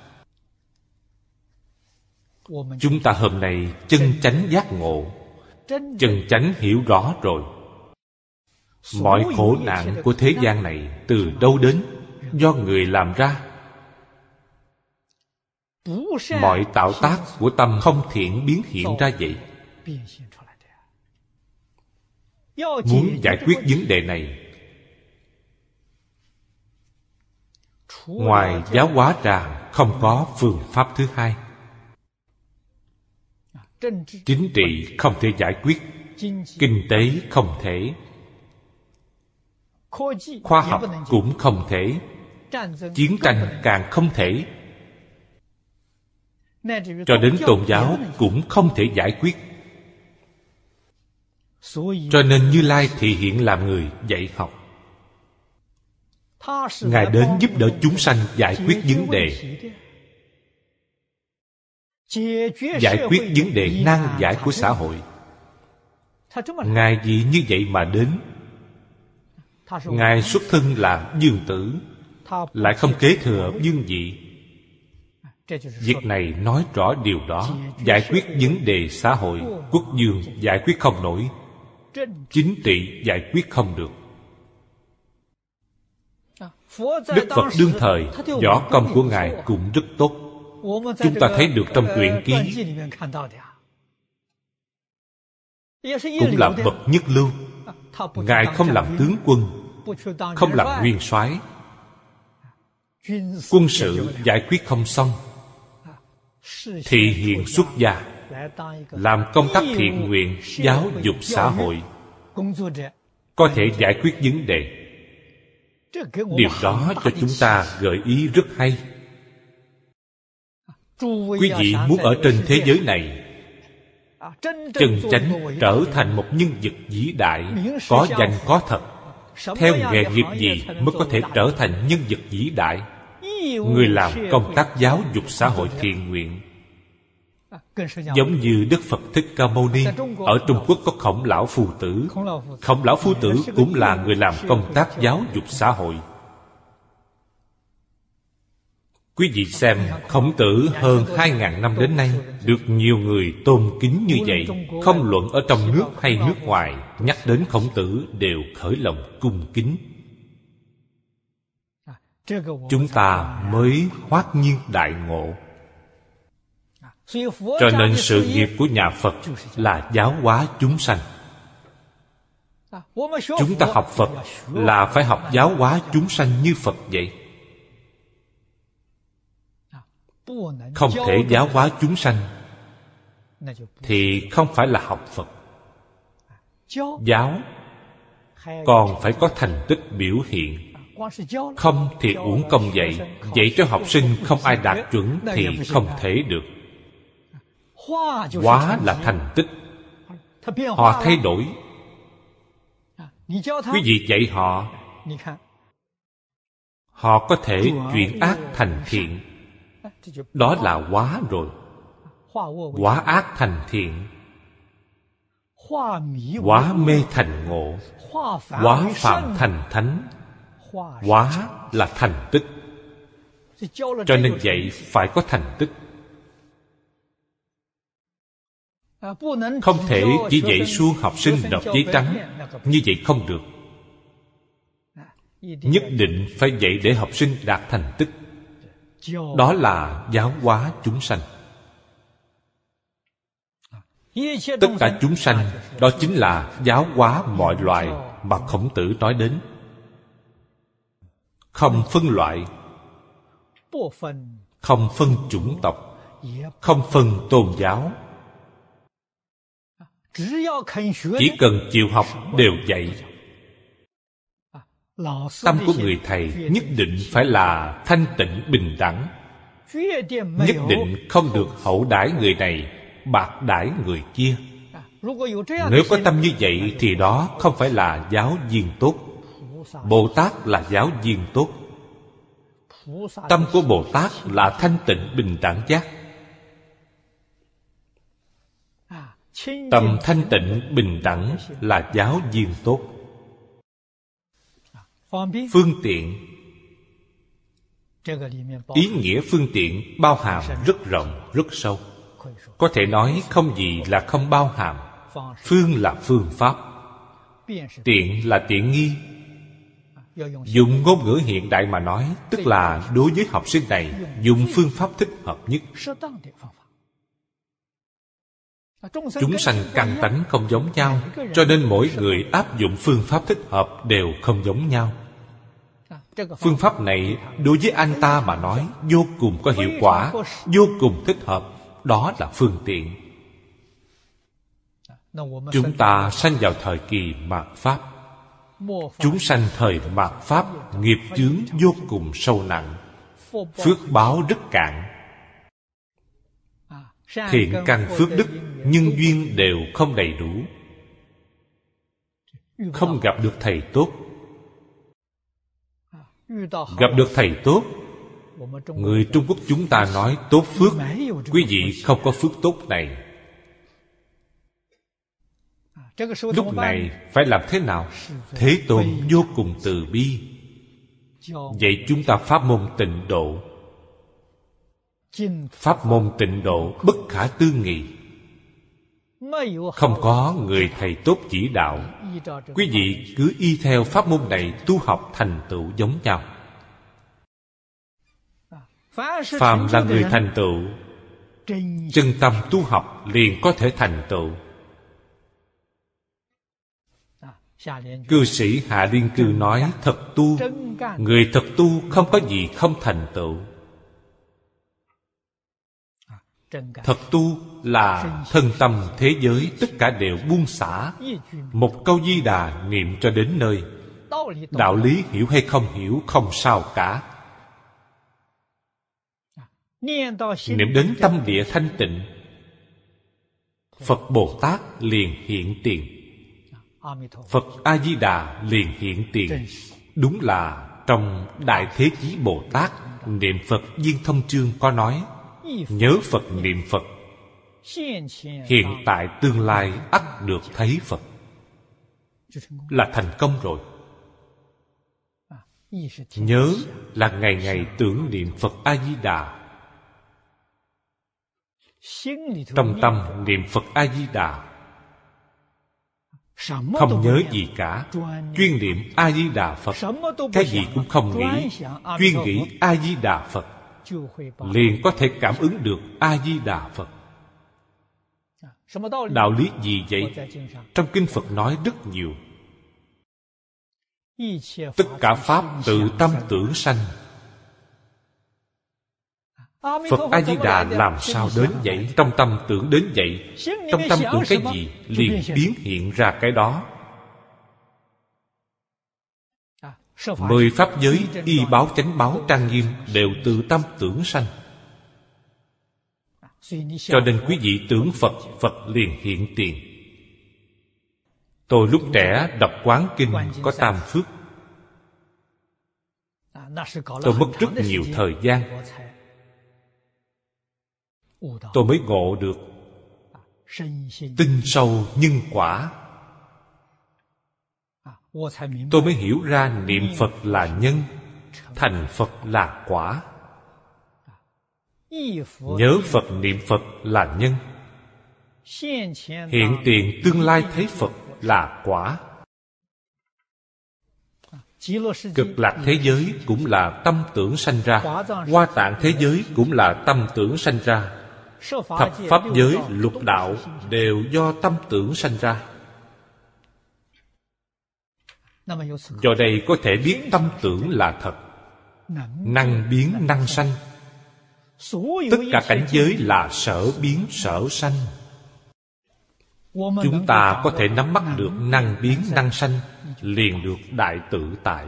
Chúng ta hôm nay chân chánh giác ngộ, chân chánh hiểu rõ rồi. Mọi khổ nạn của thế gian này từ đâu đến? Do người làm ra. Mọi tạo tác của tâm không thiện biến hiện ra vậy. Muốn giải quyết vấn đề này, ngoài giáo hóa ra không có phương pháp thứ hai. Chính trị không thể giải quyết, kinh tế không thể, khoa học cũng không thể, chiến tranh càng không thể, cho đến tôn giáo cũng không thể giải quyết. Cho nên Như Lai thị hiện làm người dạy học. Ngài đến giúp đỡ chúng sanh giải quyết vấn đề, giải quyết vấn đề nan giải của xã hội. Ngài vì như vậy mà đến. Ngài xuất thân là vương tử, lại không kế thừa vương vị. Việc này nói rõ điều đó. Giải quyết vấn đề xã hội, quốc vương giải quyết không nổi, chính trị giải quyết không được. Đức Phật đương thời, võ công của Ngài cũng rất tốt. Chúng ta thấy được trong truyện ký, cũng là bậc nhất lưu. Ngài không làm tướng quân, không làm nguyên soái, quân sự giải quyết không xong, thị hiện xuất gia, làm công tác thiện nguyện, giáo dục xã hội, có thể giải quyết vấn đề. Điều đó cho chúng ta gợi ý rất hay. Quý vị muốn ở trên thế giới này chân chánh trở thành một nhân vật vĩ đại, có danh có thật, theo nghề nghiệp gì mới có thể trở thành nhân vật vĩ đại? Người làm công tác giáo dục xã hội thiện nguyện. Giống như Đức Phật Thích Ca Mâu Ni, ở Trung Quốc có Khổng Lão Phu Tử. Khổng Lão Phu Tử cũng là người làm công tác giáo dục xã hội. Quý vị xem, Khổng Tử hơn hai ngàn năm đến nay được nhiều người tôn kính như vậy. Không luận ở trong nước hay nước ngoài, nhắc đến Khổng Tử đều khởi lòng cung kính. Chúng ta mới hoát nhiên đại ngộ. Cho nên sự nghiệp của nhà Phật là giáo hóa chúng sanh. Chúng ta học Phật là phải học giáo hóa chúng sanh như Phật vậy. Không thể giáo hóa chúng sanh thì không phải là học Phật. Giáo còn phải có thành tích biểu hiện. Không thì uổng công dạy. Dạy cho học sinh không ai đạt chuẩn thì không thể được. Hóa là thành tích. Họ thay đổi. Quý vị dạy họ, họ có thể chuyển ác thành thiện. Đó là hóa rồi. Hóa ác thành thiện, hóa mê thành ngộ, hóa phạm thành thánh. Hóa là thành tích. Cho nên vậy phải có thành tích. Không thể chỉ dạy suông học sinh nộp giấy trắng. Như vậy không được. Nhất định phải dạy để học sinh đạt thành tích. Đó là giáo hóa chúng sanh. Tất cả chúng sanh, đó chính là giáo hóa mọi loài mà Khổng Tử nói đến. Không phân loại, không phân chủng tộc, không phân tôn giáo. Chỉ cần chịu học đều dạy. Tâm của người thầy nhất định phải là thanh tịnh bình đẳng. Nhất định không được hậu đãi người này, bạc đãi người kia. Nếu có tâm như vậy thì đó không phải là giáo viên tốt. Bồ Tát là giáo viên tốt. Tâm của Bồ Tát là thanh tịnh bình đẳng giác. Tâm thanh tịnh bình đẳng là giáo viên tốt. Phương tiện, ý nghĩa phương tiện bao hàm rất rộng, rất sâu. Có thể nói không gì là không bao hàm. Phương là phương pháp, tiện là tiện nghi. Dùng ngôn ngữ hiện đại mà nói, tức là đối với học sinh này dùng phương pháp thích hợp nhất. Chúng sanh căn tánh không giống nhau, cho nên mỗi người áp dụng phương pháp thích hợp đều không giống nhau. Phương pháp này đối với anh ta mà nói vô cùng có hiệu quả, vô cùng thích hợp. Đó là phương tiện. Chúng ta sanh vào thời kỳ mạt Pháp. Chúng sanh thời mạt Pháp nghiệp chướng vô cùng sâu nặng, phước báo rất cạn. Thiện căn phước đức, nhân duyên đều không đầy đủ. Không gặp được thầy tốt. Gặp được thầy tốt, người Trung Quốc chúng ta nói tốt phước. Quý vị không có phước tốt này. Lúc này phải làm thế nào? Thế Tôn vô cùng từ bi, dạy chúng ta pháp môn tịnh độ. Pháp môn tịnh độ bất khả tư nghị. Không có người thầy tốt chỉ đạo. Quý vị cứ y theo pháp môn này tu học thành tựu giống nhau. Phàm là người thành tựu, chân tâm tu học liền có thể thành tựu. Cư sĩ Hạ Liên Cư nói thật tu, người thật tu không có gì không thành tựu. Thật tu là thân tâm thế giới tất cả đều buông xả. Một câu Di Đà niệm cho đến nơi. Đạo lý hiểu hay không hiểu không sao cả. Niệm đến tâm địa thanh tịnh, Phật Bồ Tát liền hiện tiền. Phật A Di Đà liền hiện tiền. Đúng là trong Đại Thế Chí Bồ Tát niệm Phật Viên Thông Chương có nói: nhớ Phật niệm Phật, hiện tại tương lai ắt được thấy Phật. Là thành công rồi. Nhớ là ngày ngày tưởng niệm Phật A Di Đà. Trong tâm niệm Phật A Di Đà, không nhớ gì cả, chuyên niệm A Di Đà Phật. Cái gì cũng không nghĩ, chuyên nghĩ A Di Đà Phật, liền có thể cảm ứng được A Di Đà Phật. Đạo lý gì vậy? Trong kinh Phật nói rất nhiều. Tất cả pháp tự tâm tưởng sanh. Phật A Di Đà làm sao đến vậy? Trong tâm tưởng đến vậy. Trong tâm tưởng cái gì liền biến hiện ra cái đó. Mười pháp giới y báo chánh báo trang nghiêm đều tự tâm tưởng sanh. Cho nên quý vị tưởng Phật, Phật liền hiện tiền. Tôi lúc trẻ đọc Quán Kinh có tam phước. Tôi mất rất nhiều thời gian, tôi mới ngộ được tinh sâu nhân quả. Tôi mới hiểu ra niệm Phật là nhân, thành Phật là quả. Nhớ Phật niệm Phật là nhân, hiện tiền tương lai thấy Phật là quả. Cực lạc thế giới cũng là tâm tưởng sanh ra, Hoa Tạng thế giới cũng là tâm tưởng sanh ra, thập pháp giới, lục đạo đều do tâm tưởng sanh ra. Do đây có thể biết tâm tưởng là thật, năng biến năng sanh. Tất cả cảnh giới là sở biến sở sanh. Chúng ta có thể nắm bắt được năng biến năng sanh, liền được đại tự tại.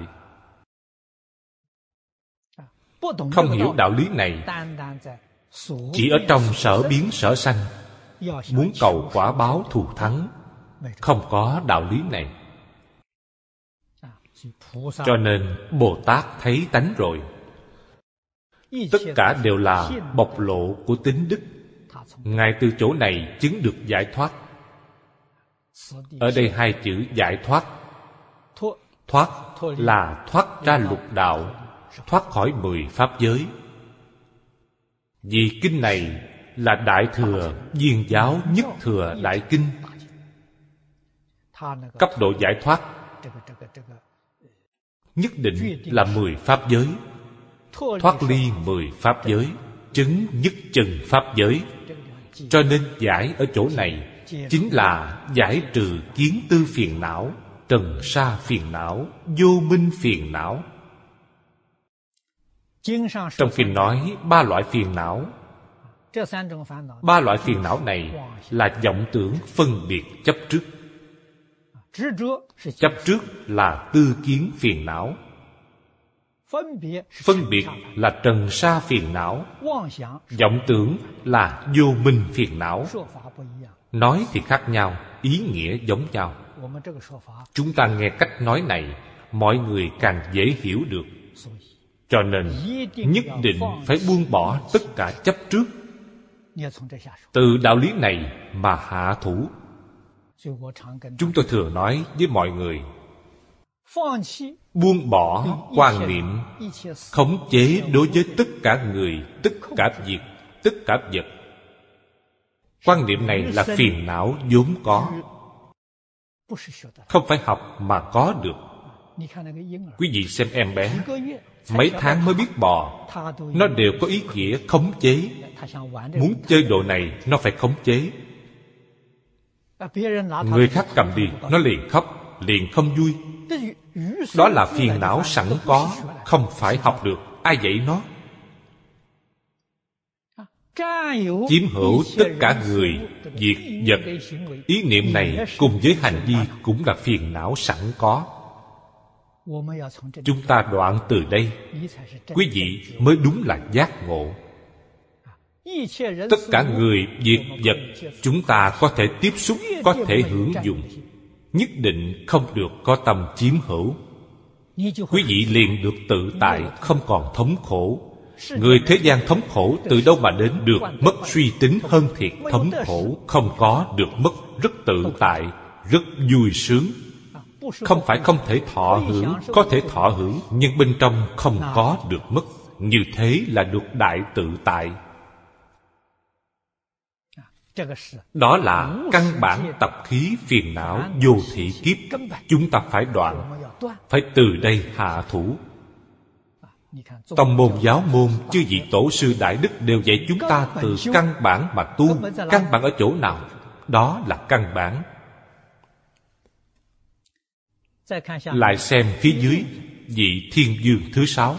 Không hiểu đạo lý này, chỉ ở trong sở biến sở sanh, muốn cầu quả báo thù thắng, không có đạo lý này. Cho nên Bồ Tát thấy tánh rồi, tất cả đều là bộc lộ của tính đức. Ngài từ chỗ này chứng được giải thoát. Ở đây hai chữ giải thoát. Thoát là thoát ra lục đạo, thoát khỏi mười pháp giới. Vì kinh này là Đại Thừa Viên Giáo Nhất Thừa Đại Kinh. Cấp độ giải thoát nhất định là mười pháp giới. Thoát ly mười pháp giới, chứng nhất chân pháp giới. Cho nên giải ở chỗ này chính là giải trừ kiến tư phiền não, trần sa phiền não, vô minh phiền não. Trong kinh nói ba loại phiền não. Ba loại phiền não này là vọng tưởng phân biệt chấp trước. Chấp trước là tư kiến phiền não. Phân biệt là trần sa phiền não. Vọng tưởng là vô minh phiền não. Nói thì khác nhau, ý nghĩa giống nhau. Chúng ta nghe cách nói này, mọi người càng dễ hiểu được. Cho nên nhất định phải buông bỏ tất cả chấp trước. Từ đạo lý này mà hạ thủ. Chúng tôi thường nói với mọi người, buông bỏ quan niệm khống chế đối với tất cả người, tất cả việc, tất cả vật. Quan niệm này là phiền não vốn có, không phải học mà có được. Quý vị xem em bé, mấy tháng mới biết bò, nó đều có ý nghĩa khống chế. Muốn chơi đồ này, nó phải khống chế. Người khác cầm đi, nó liền khóc, liền không vui. Đó là phiền não sẵn có, không phải học được. Ai dạy nó? Chiếm hữu tất cả người, việc, vật. Ý niệm này cùng với hành vi cũng là phiền não sẵn có. Chúng ta đoạn từ đây, quý vị mới đúng là giác ngộ. Tất cả người, việc, vật chúng ta có thể tiếp xúc, có thể hưởng dụng, nhất định không được có tâm chiếm hữu. Quý vị liền được tự tại, không còn thống khổ. Người thế gian thống khổ từ đâu mà đến? Được mất suy tính hơn thiệt. Thống khổ không có, được mất rất tự tại, rất vui sướng. Không phải không thể thọ hưởng, có thể thọ hưởng, nhưng bên trong không có được mất. Như thế là được đại tự tại. Đó là căn bản tập khí phiền não vô thị kiếp. Chúng ta phải đoạn, phải từ đây hạ thủ. Tông môn giáo môn, chư vị tổ sư đại đức đều dạy chúng ta từ căn bản mà tu. Căn bản ở chỗ nào? Đó là căn bản. Lại xem phía dưới vị Thiên Dương thứ sáu.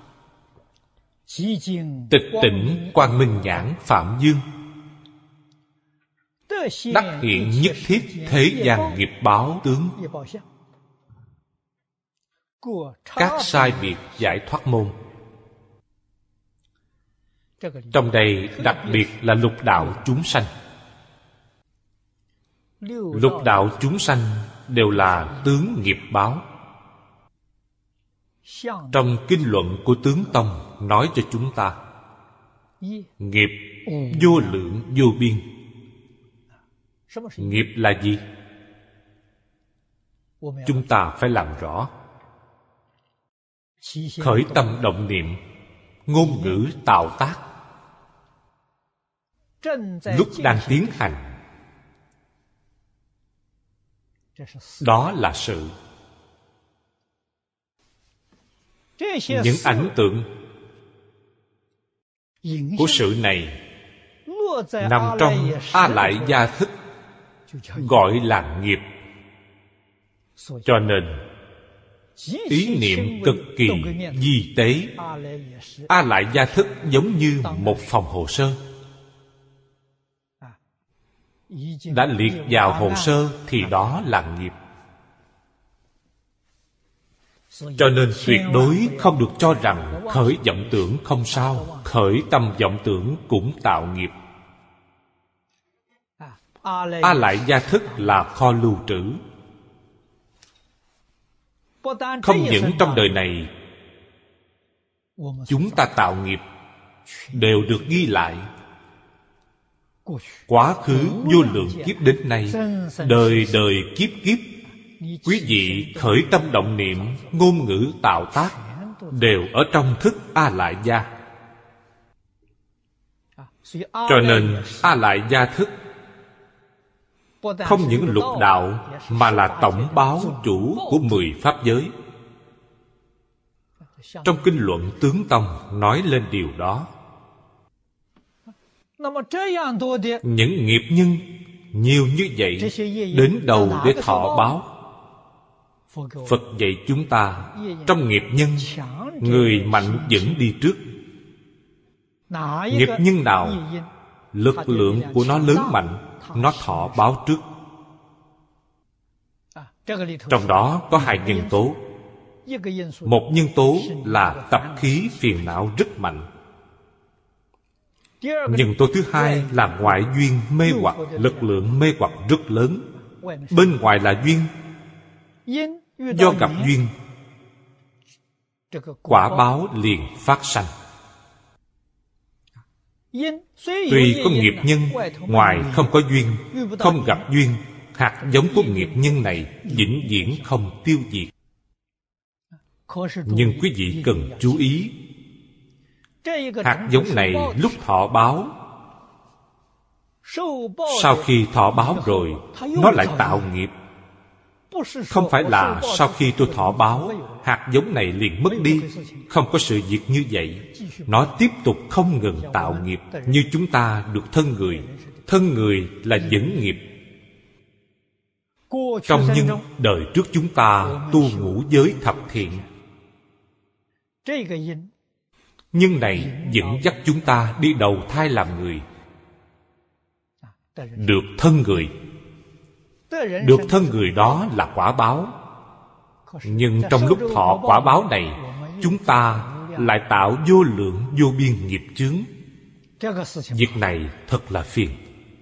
Tịch tỉnh Quang Minh Nhãn Phạm Dương, đắc hiện nhất thiết thế gian nghiệp báo tướng. Các sai biệt giải thoát môn. Trong đây đặc biệt là lục đạo chúng sanh. Lục đạo chúng sanh đều là tướng nghiệp báo. Trong kinh luận của Tướng Tông nói cho chúng ta, nghiệp vô lượng vô biên. Nghiệp là gì? Chúng ta phải làm rõ. Khởi tâm động niệm, ngôn ngữ tạo tác, lúc đang tiến hành, Đó là sự. Những ảnh tượng của sự này nằm trong A Lại Gia thức, gọi là nghiệp. Cho nên ý niệm cực kỳ vi tế. A Lại Gia thức giống như một phòng hồ sơ. Đã liệt vào hồ sơ thì đó là nghiệp. Cho nên tuyệt đối không được cho rằng khởi vọng tưởng không sao, khởi tâm vọng tưởng cũng tạo nghiệp. A Lại Gia thức là kho lưu trữ. Không những trong đời này chúng ta tạo nghiệp đều được ghi lại. Quá khứ vô lượng kiếp đến nay, đời đời kiếp kiếp, quý vị khởi tâm động niệm, ngôn ngữ tạo tác đều ở trong thức A Lại Gia. Cho nên A Lại Gia thức không những lục đạo, mà là tổng báo chủ của mười pháp giới. Trong kinh luận Tướng Tông nói lên điều đó. Những nghiệp nhân nhiều như vậy đến đâu để thọ báo? Phật dạy chúng ta, trong nghiệp nhân, người mạnh dẫn đi trước. Nghiệp nhân nào lực lượng của nó lớn mạnh, nó thọ báo trước. Trong đó có hai nhân tố. Một nhân tố là tập khí phiền não rất mạnh. Nhân tố thứ hai là ngoại duyên mê hoặc, lực lượng mê hoặc rất lớn. Bên ngoài là duyên, do gặp duyên, quả báo liền phát sanh. Tuy có nghiệp nhân, ngoài không có duyên, không gặp duyên, hạt giống của nghiệp nhân này vĩnh viễn không tiêu diệt. Nhưng quý vị cần chú ý, hạt giống này lúc thọ báo, sau khi thọ báo rồi, nó lại tạo nghiệp. Không phải là sau khi tôi thọ báo, hạt giống này liền mất đi. Không có sự việc như vậy. Nó tiếp tục không ngừng tạo nghiệp. Như chúng ta được thân người. Thân người là dẫn nghiệp. Trong nhân đời trước chúng ta tu ngũ giới thập thiện, nhân này dẫn dắt chúng ta đi đầu thai làm người, được thân người. Được thân người đó là quả báo. Nhưng trong lúc thọ quả báo này, chúng ta lại tạo vô lượng vô biên nghiệp chướng. Việc này thật là phiền.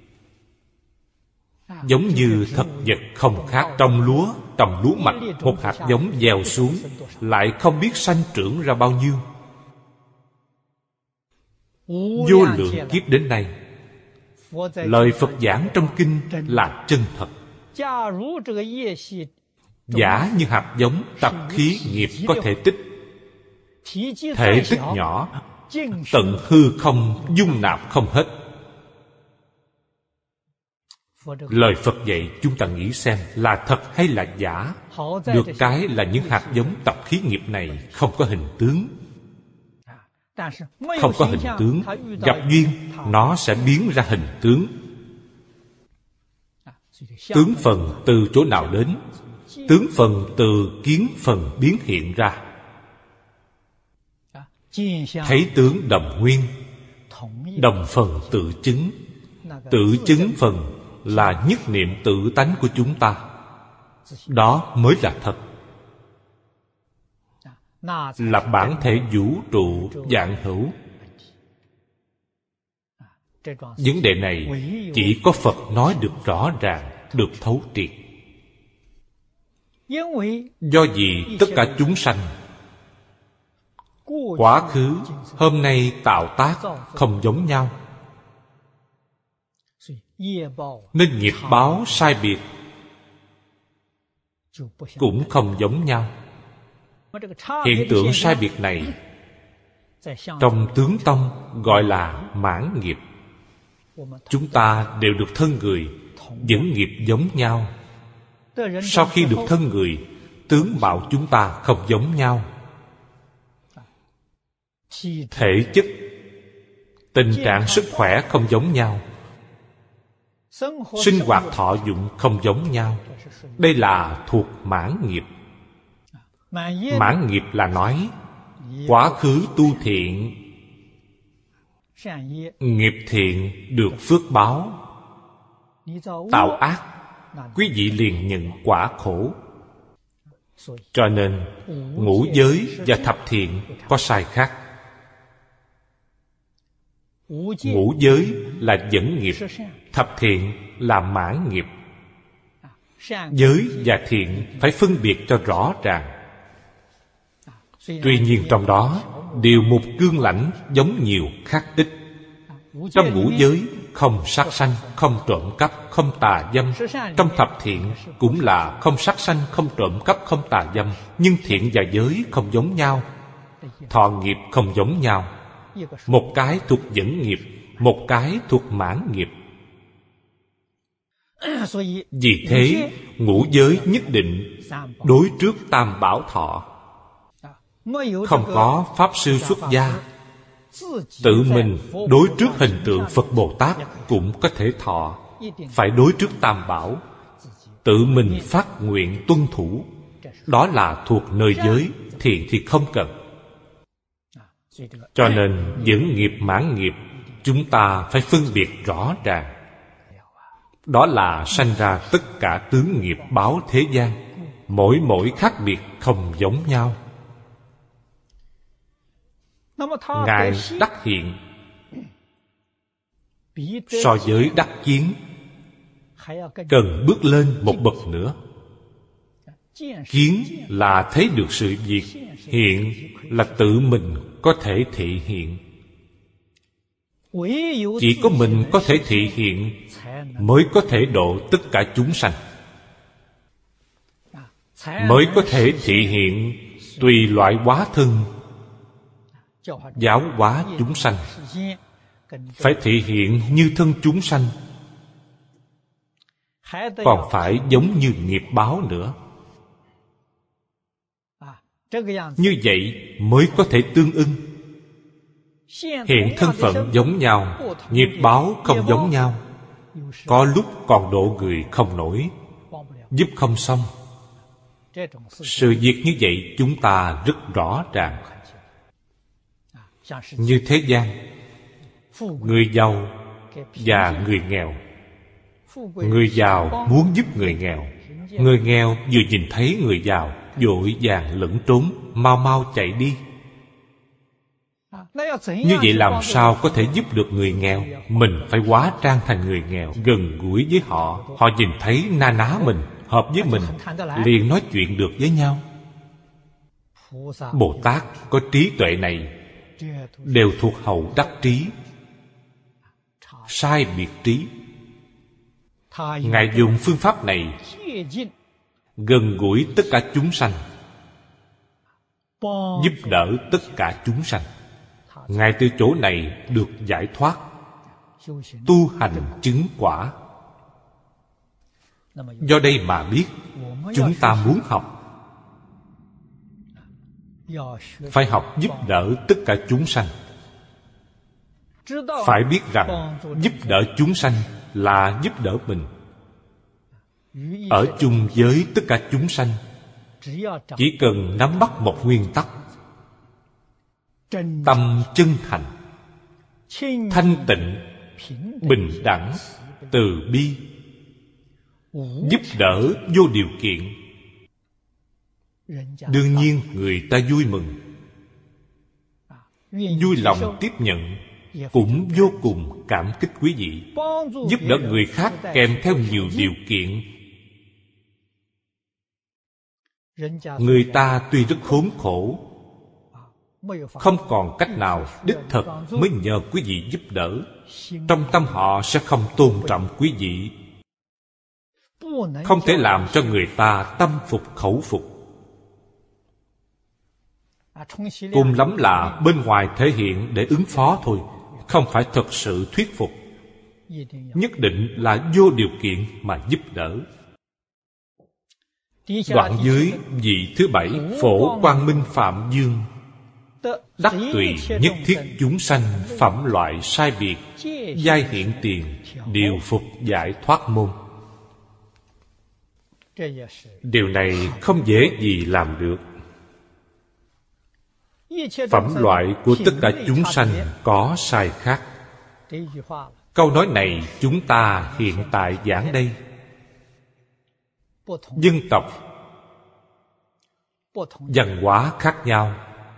Giống như thực vật không khác trong lúa. Trồng lúa mạch, một hạt giống gieo xuống lại không biết sanh trưởng ra bao nhiêu. Vô lượng kiếp đến nay, lời Phật giảng trong kinh là chân thật. Giả như hạt giống tập khí nghiệp có thể tích, thể tích nhỏ, tận hư không dung nạp không hết. Lời Phật dạy chúng ta nghĩ xem là thật hay là giả. Được cái là những hạt giống tập khí nghiệp này không có hình tướng. Không có hình tướng, gặp duyên nó sẽ biến ra hình tướng. Tướng phần từ chỗ nào đến? Tướng phần từ kiến phần biến hiện ra. Thấy tướng đồng nguyên, đồng phần tự chứng. Tự chứng phần là nhất niệm tự tánh của chúng ta. Đó mới là thật. Là bản thể vũ trụ vạn hữu. Vấn đề này chỉ có Phật nói được rõ ràng, được thấu triệt. Do gì tất cả chúng sanh quá khứ, hôm nay tạo tác không giống nhau, nên nghiệp báo sai biệt cũng không giống nhau. Hiện tượng sai biệt này trong tướng tông gọi là mãn nghiệp. Chúng ta đều được thân người, dẫn nghiệp giống nhau, Sau khi được thân người, tướng mạo chúng ta không giống nhau. Thể chất, tình trạng sức khỏe không giống nhau. Sinh hoạt thọ dụng không giống nhau. Đây là thuộc mãn nghiệp. Mãn nghiệp là nói quá khứ tu thiện, nghiệp thiện được phước báo. Tạo ác, quý vị liền nhận quả khổ. Cho nên ngũ giới và thập thiện có sai khác. Ngũ giới là dẫn nghiệp, thập thiện là mãn nghiệp. Giới và thiện phải phân biệt cho rõ ràng. Tuy nhiên trong đó đều một cương lãnh giống nhiều khác ít. Trong ngũ giới không sát sanh, không trộm cắp, không tà dâm. Trong thập thiện cũng là không sát sanh, không trộm cắp, không tà dâm. Nhưng thiện và giới không giống nhau. Thọ nghiệp không giống nhau. Một cái thuộc dẫn nghiệp, một cái thuộc mãn nghiệp. Vì thế ngũ giới nhất định đối trước tam bảo thọ. Không có Pháp Sư xuất gia, tự mình đối trước hình tượng Phật Bồ Tát cũng có thể thọ. Phải đối trước tam bảo, tự mình phát nguyện tuân thủ. Đó là thuộc nơi giới, thiện thì không cần. Cho nên dẫn nghiệp mãn nghiệp chúng ta phải phân biệt rõ ràng. Đó là sanh ra tất cả tướng nghiệp báo thế gian. Mỗi mỗi khác biệt không giống nhau. Ngài đắc hiện so với đắc kiến cần bước lên một bậc nữa. Kiến là thấy được sự việc, hiện là tự mình có thể thể hiện. Chỉ có mình có thể thể hiện mới có thể độ tất cả chúng sanh, mới có thể thể hiện tùy loại hóa thân giáo hóa chúng sanh. Phải thể hiện như thân chúng sanh, còn phải giống như nghiệp báo nữa. Như vậy mới có thể tương ưng. Hiện thân phận giống nhau, nghiệp báo không giống nhau. Có lúc còn độ người không nổi, giúp không xong. Sự việc như vậy chúng ta rất rõ ràng. Như thế gian, người giàu và người nghèo. Người giàu muốn giúp người nghèo. Người nghèo vừa nhìn thấy người giàu, vội vàng lẫn trốn, mau mau chạy đi. Như vậy làm sao có thể giúp được người nghèo? Mình phải hóa trang thành người nghèo, gần gũi với họ. Họ nhìn thấy na ná mình, hợp với mình, liền nói chuyện được với nhau. Bồ Tát có trí tuệ này đều thuộc hậu đắc trí, sai biệt trí. Ngài dùng phương pháp này gần gũi tất cả chúng sanh, giúp đỡ tất cả chúng sanh. Ngài từ chỗ này được giải thoát, tu hành chứng quả. Do đây mà biết chúng ta muốn học, phải học giúp đỡ tất cả chúng sanh. Phải biết rằng giúp đỡ chúng sanh là giúp đỡ mình. Ở chung với tất cả chúng sanh, chỉ cần nắm bắt một nguyên tắc: tâm chân thành, thanh tịnh, bình đẳng, từ bi, giúp đỡ vô điều kiện. Đương nhiên người ta vui mừng, vui lòng tiếp nhận, cũng vô cùng cảm kích quý vị. Giúp đỡ người khác kèm theo nhiều điều kiện, người ta tuy rất khốn khổ, không còn cách nào, đích thực mới nhờ quý vị giúp đỡ. Trong tâm họ sẽ không tôn trọng quý vị, không thể làm cho người ta tâm phục khẩu phục. Cùng lắm là bên ngoài thể hiện để ứng phó thôi, không phải thật sự thuyết phục. Nhất định là vô điều kiện mà giúp đỡ. Đoạn dưới vị thứ bảy, Phổ Quang Minh Phạm Dương, đắc tùy nhất thiết chúng sanh, phẩm loại sai biệt, giai hiện tiền, điều phục giải thoát môn. Điều này không dễ gì làm được. Phẩm loại của tất cả chúng sanh có sai khác. Câu nói này chúng ta hiện tại giảng đây. Dân tộc, văn hóa khác nhau,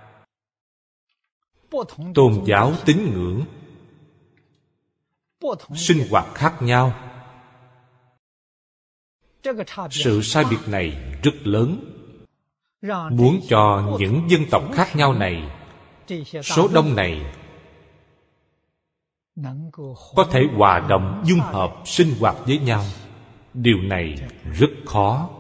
tôn giáo tín ngưỡng, sinh hoạt khác nhau. Sự sai biệt này rất lớn. Muốn cho những dân tộc khác nhau này, số đông này, có thể hòa đồng dung hợp sinh hoạt với nhau, điều này rất khó.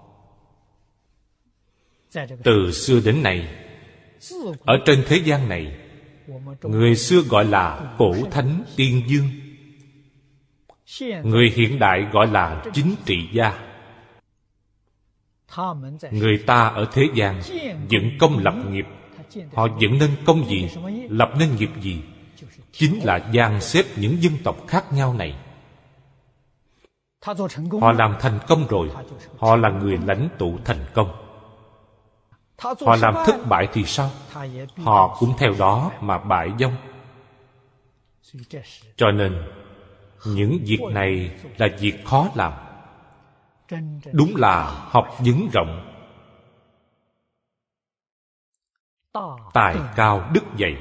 Từ xưa đến nay, ở trên thế gian này, người xưa gọi là cổ thánh tiên dương, người hiện đại gọi là chính trị gia. Người ta ở thế gian dựng công lập nghiệp. Họ dựng nên công gì, lập nên nghiệp gì? Chính là dàn xếp những dân tộc khác nhau này. Họ làm thành công rồi, họ là người lãnh tụ thành công. Họ làm thất bại thì sao? Họ cũng theo đó mà bại vong. Cho nên những việc này là việc khó làm. Đúng là học vấn rộng, tài cao đức dày.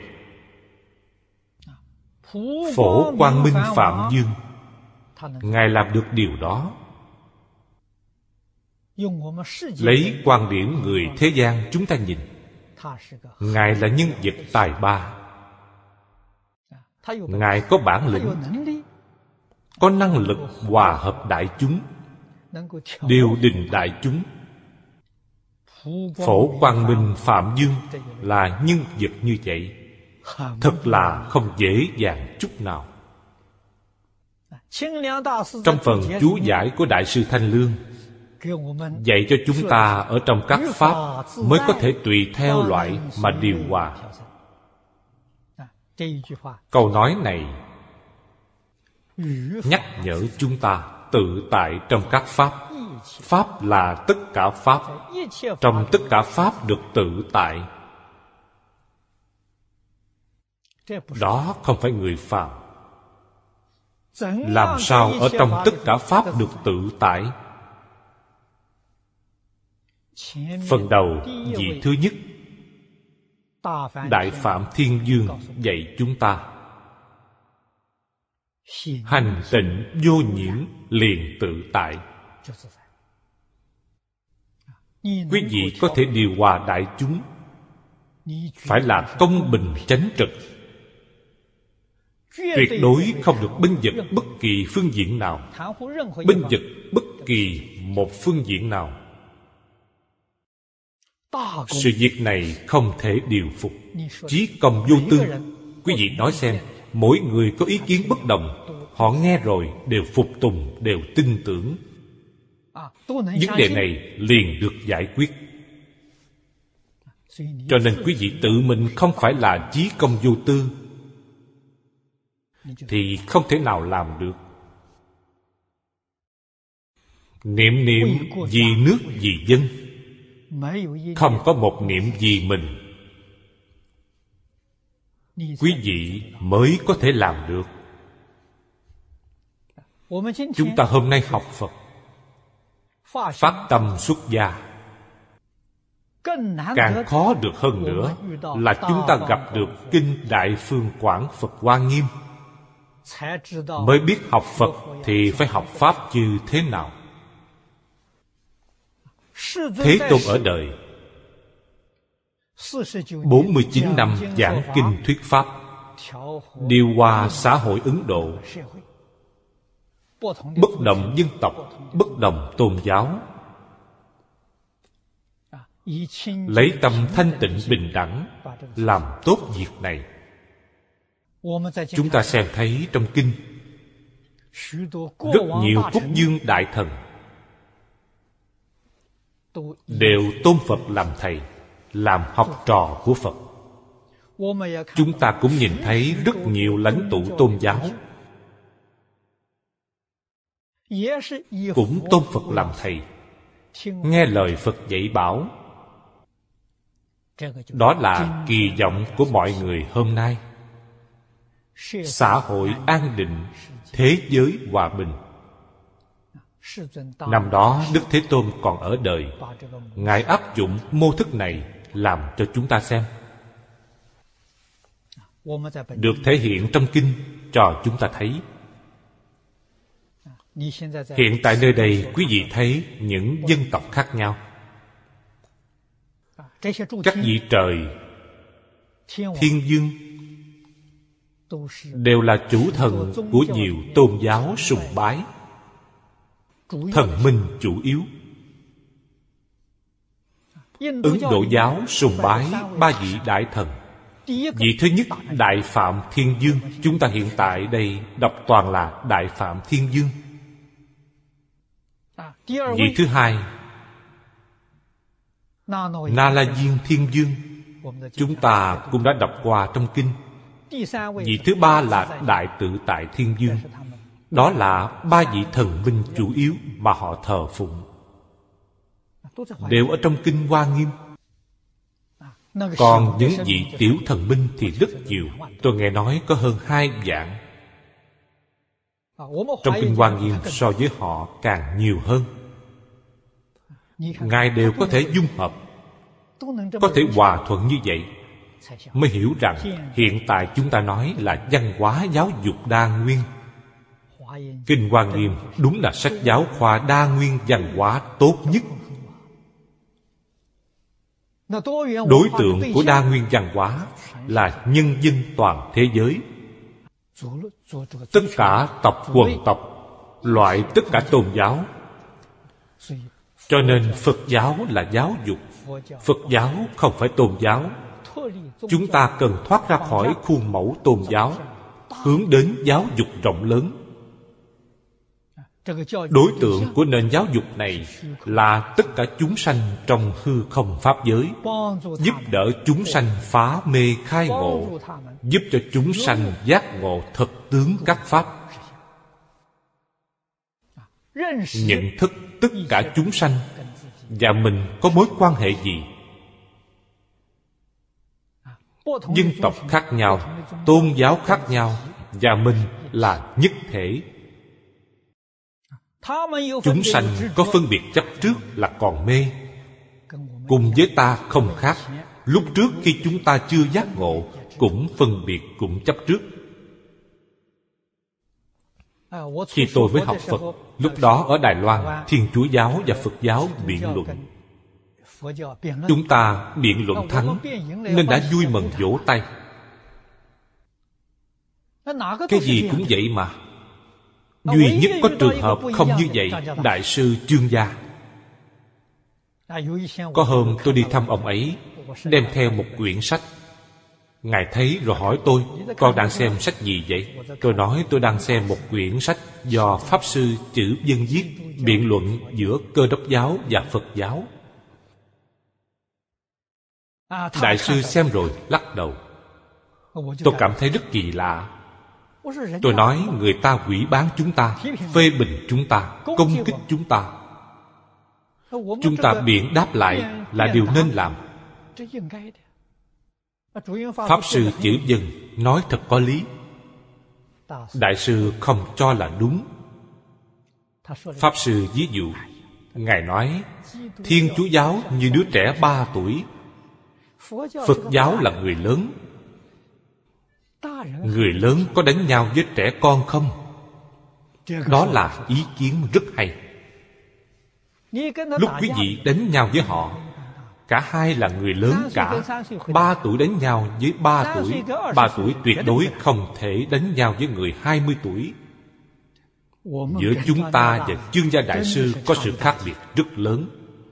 Phổ Quang Minh Phạm Dương, Ngài làm được điều đó. Lấy quan điểm người thế gian chúng ta nhìn, Ngài là nhân vật tài ba. Ngài có bản lĩnh, có năng lực hòa hợp đại chúng, điều đình đại chúng. Phổ Quang Minh Phạm Dương là nhân vật như vậy, thật là không dễ dàng chút nào. Trong phần chú giải của Đại sư Thanh Lương dạy cho chúng ta ở trong các pháp mới có thể tùy theo loại mà điều hòa. Câu nói này nhắc nhở chúng ta tự tại trong các pháp. Pháp là tất cả pháp. Trong tất cả pháp được tự tại. Đó không phải người phàm. Làm sao ở trong tất cả pháp được tự tại? Phần đầu vị thứ nhất, Đại Phạm Thiên Dương dạy chúng ta: hành tịnh vô nhiễm liền tự tại. Quý vị có thể điều hòa đại chúng, phải là công bình chánh trực, tuyệt đối không được bênh vực bất kỳ phương diện nào, bênh vực bất kỳ một phương diện nào. Sự việc này không thể điều phục. Chí công vô tư. Quý vị nói xem, mỗi người có ý kiến bất đồng, họ nghe rồi đều phục tùng, đều tin tưởng. Vấn đề này liền được giải quyết. Cho nên quý vị tự mình không phải là chí công vô tư thì không thể nào làm được. Niệm niệm vì nước vì dân, không có một niệm vì mình, quý vị mới có thể làm được. Chúng ta hôm nay học Phật, phát tâm xuất gia, càng khó được hơn nữa là chúng ta gặp được Kinh Đại Phương Quảng Phật Hoa Nghiêm, mới biết học Phật thì phải học Pháp như thế nào. Thế Tôn ở đời bốn mươi chín năm giảng kinh thuyết Pháp, điều hòa xã hội Ấn Độ, bất đồng dân tộc, bất đồng tôn giáo, lấy tâm thanh tịnh bình đẳng làm tốt việc này. Chúng ta xem thấy trong kinh rất nhiều quốc dương đại thần đều tôn Phật làm thầy, làm học trò của Phật. Chúng ta cũng nhìn thấy rất nhiều lãnh tụ tôn giáo cũng tôn Phật làm thầy, nghe lời Phật dạy bảo. Đó là kỳ vọng của mọi người hôm nay. Xã hội an định, thế giới hòa bình. Năm đó Đức Thế Tôn còn ở đời, Ngài áp dụng mô thức này làm cho chúng ta xem, được thể hiện trong kinh cho chúng ta thấy. Hiện tại nơi đây quý vị thấy những dân tộc khác nhau. Các vị trời, thiên dương đều là chủ thần của nhiều tôn giáo sùng bái. Thần minh chủ yếu. Ấn Độ giáo sùng bái ba vị đại thần. Vị thứ nhất Đại Phạm Thiên Dương. Chúng ta hiện tại đây đọc toàn là Đại Phạm Thiên Dương. Vị thứ hai Na La Diên Thiên Dương. Chúng ta cũng đã đọc qua trong kinh. Vị thứ ba là Đại Tự Tại Thiên Dương. Đó là ba vị thần minh chủ yếu mà họ thờ phụng, đều ở trong kinh Hoa Nghiêm. Còn những vị tiểu thần minh thì rất nhiều. Tôi nghe nói có hơn hai vạn. Trong kinh Hoa Nghiêm so với họ càng nhiều hơn. Ngài đều có thể dung hợp, có thể hòa thuận như vậy, mới hiểu rằng hiện tại chúng ta nói là văn hóa giáo dục đa nguyên. Kinh Hoa Nghiêm đúng là sách giáo khoa đa nguyên văn hóa tốt nhất. Đối tượng của đa nguyên văn hóa là nhân dân toàn thế giới, tất cả tộc quần tộc, loại tất cả tôn giáo. Cho nên Phật giáo là giáo dục. Phật giáo không phải tôn giáo. Chúng ta cần thoát ra khỏi khuôn mẫu tôn giáo, hướng đến giáo dục rộng lớn. Đối tượng của nền giáo dục này là tất cả chúng sanh trong hư không pháp giới, giúp đỡ chúng sanh phá mê khai ngộ, giúp cho chúng sanh giác ngộ thật tướng các pháp, nhận thức tất cả chúng sanh và mình có mối quan hệ gì. Dân tộc khác nhau, tôn giáo khác nhau, và mình là nhất thể. Chúng sanh có phân biệt chấp trước là còn mê, cùng với ta không khác. Lúc trước khi chúng ta chưa giác ngộ, cũng phân biệt, cũng chấp trước. Khi tôi mới học Phật, lúc đó ở Đài Loan, Thiên Chúa giáo và Phật giáo biện luận. Chúng ta biện luận thắng, nên đã vui mừng vỗ tay. Cái gì cũng vậy mà. Duy nhất có trường hợp không như vậy, Đại sư Chương Gia. Có hôm tôi đi thăm ông ấy, đem theo một quyển sách. Ngài thấy rồi hỏi tôi, con đang xem sách gì vậy? Tôi nói tôi đang xem một quyển sách do Pháp Sư Chữ Dân viết, biện luận giữa Cơ Đốc giáo và Phật giáo. Đại sư xem rồi lắc đầu. Tôi cảm thấy rất kỳ lạ. Tôi nói người ta hủy bán chúng ta, phê bình chúng ta, công kích chúng ta. Chúng ta biện đáp lại là điều nên làm. Pháp Sư Chữ Dân nói thật có lý. Đại sư không cho là đúng. Pháp Sư ví dụ, Ngài nói Thiên Chúa giáo như đứa trẻ ba tuổi, Phật giáo là người lớn. Người lớn có đánh nhau với trẻ con không? Đó là ý kiến rất hay. Lúc quý vị đánh nhau với họ, cả hai là người lớn cả. Ba tuổi đánh nhau với ba tuổi, ba tuổi tuyệt đối không thể đánh nhau với người hai mươi tuổi. Giữa chúng ta và Chương Gia Đại sư có sự khác biệt rất lớn.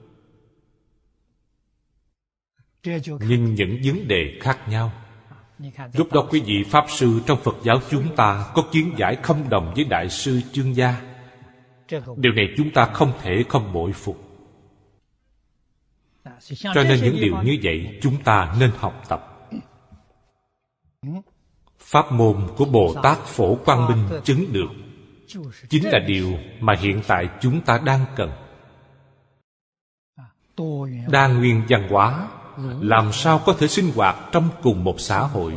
Nhưng những vấn đề khác nhau. Lúc đó quý vị Pháp Sư trong Phật giáo chúng ta có kiến giải không đồng với Đại sư Chương Gia. Điều này chúng ta không thể không bội phục. Cho nên những điều như vậy chúng ta nên học tập. Pháp môn của Bồ Tát Phổ Quang Minh chứng được chính là điều mà hiện tại chúng ta đang cần. Đa nguyên văn hóa làm sao có thể sinh hoạt trong cùng một xã hội,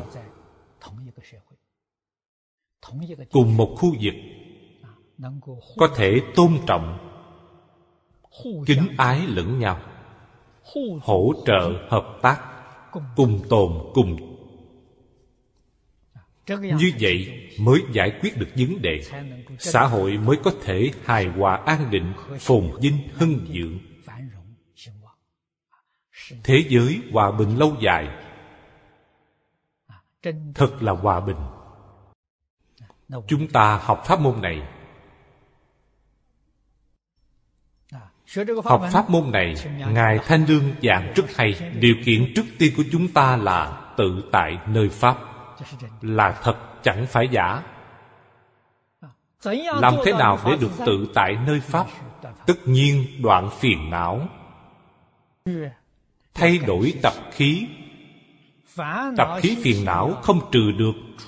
cùng một khu vực, có thể tôn trọng, kính ái lẫn nhau, hỗ trợ hợp tác, cùng tồn cùng. Như vậy mới giải quyết được vấn đề, xã hội mới có thể hài hòa an định, phồn vinh hưng vượng, thế giới hòa bình lâu dài. Thật là hòa bình. Chúng ta học pháp môn này, học pháp môn này, Ngài Thanh Lương giảng rất hay. Điều kiện trước tiên của chúng ta là tự tại nơi pháp, là thật chẳng phải giả. Làm thế nào để được tự tại nơi pháp? Tất nhiên đoạn phiền não, thay đổi tập khí. Tập khí phiền não không trừ được,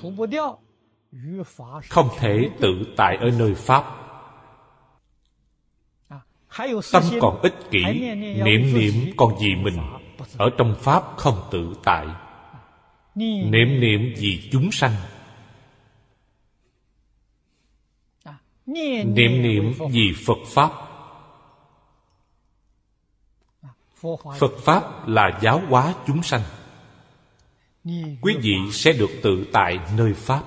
không thể tự tại ở nơi pháp. Tâm còn ích kỷ, niệm niệm còn vì mình, ở trong pháp không tự tại. Niệm niệm vì chúng sanh, niệm niệm vì Phật pháp. Phật pháp là giáo hóa chúng sanh. Quý vị sẽ được tự tại nơi pháp.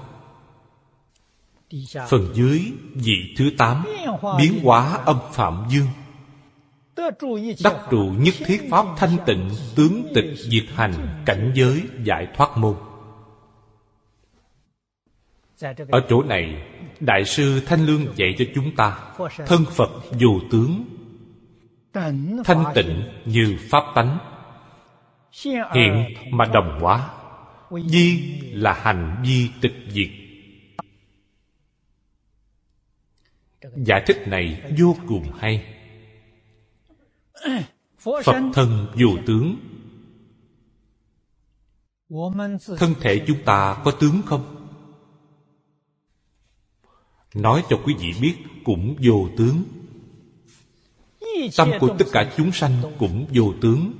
Phần dưới vị thứ tám, biến hóa âm phạm dương. Đắc trụ nhất thiết pháp thanh tịnh, tướng tịch diệt hành, cảnh giới giải thoát môn. Ở chỗ này, Đại sư Thanh Lương dạy cho chúng ta, thân Phật vô tướng, thanh tịnh như pháp tánh, hiện mà đồng hóa, vi là hành vi tịch diệt. Giải thích này vô cùng hay. Phật thân vô tướng. Thân thể chúng ta có tướng không? Nói cho quý vị biết, cũng vô tướng. Tâm của tất cả chúng sanh cũng vô tướng.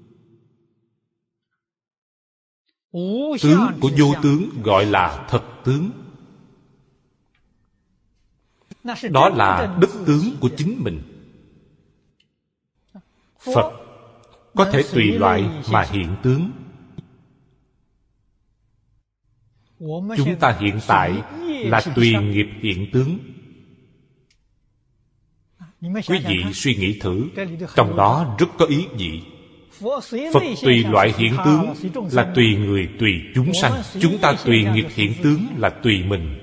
Tướng của vô tướng gọi là thật tướng. Đó là đức tướng của chính mình. Phật có thể tùy loại mà hiện tướng. Chúng ta hiện tại là tùy nghiệp hiện tướng. Quý vị suy nghĩ thử, trong đó rất có ý vị. Phật tùy loại hiện tướng là tùy người, tùy chúng sanh. Chúng ta tùy nghiệp hiện tướng là tùy mình.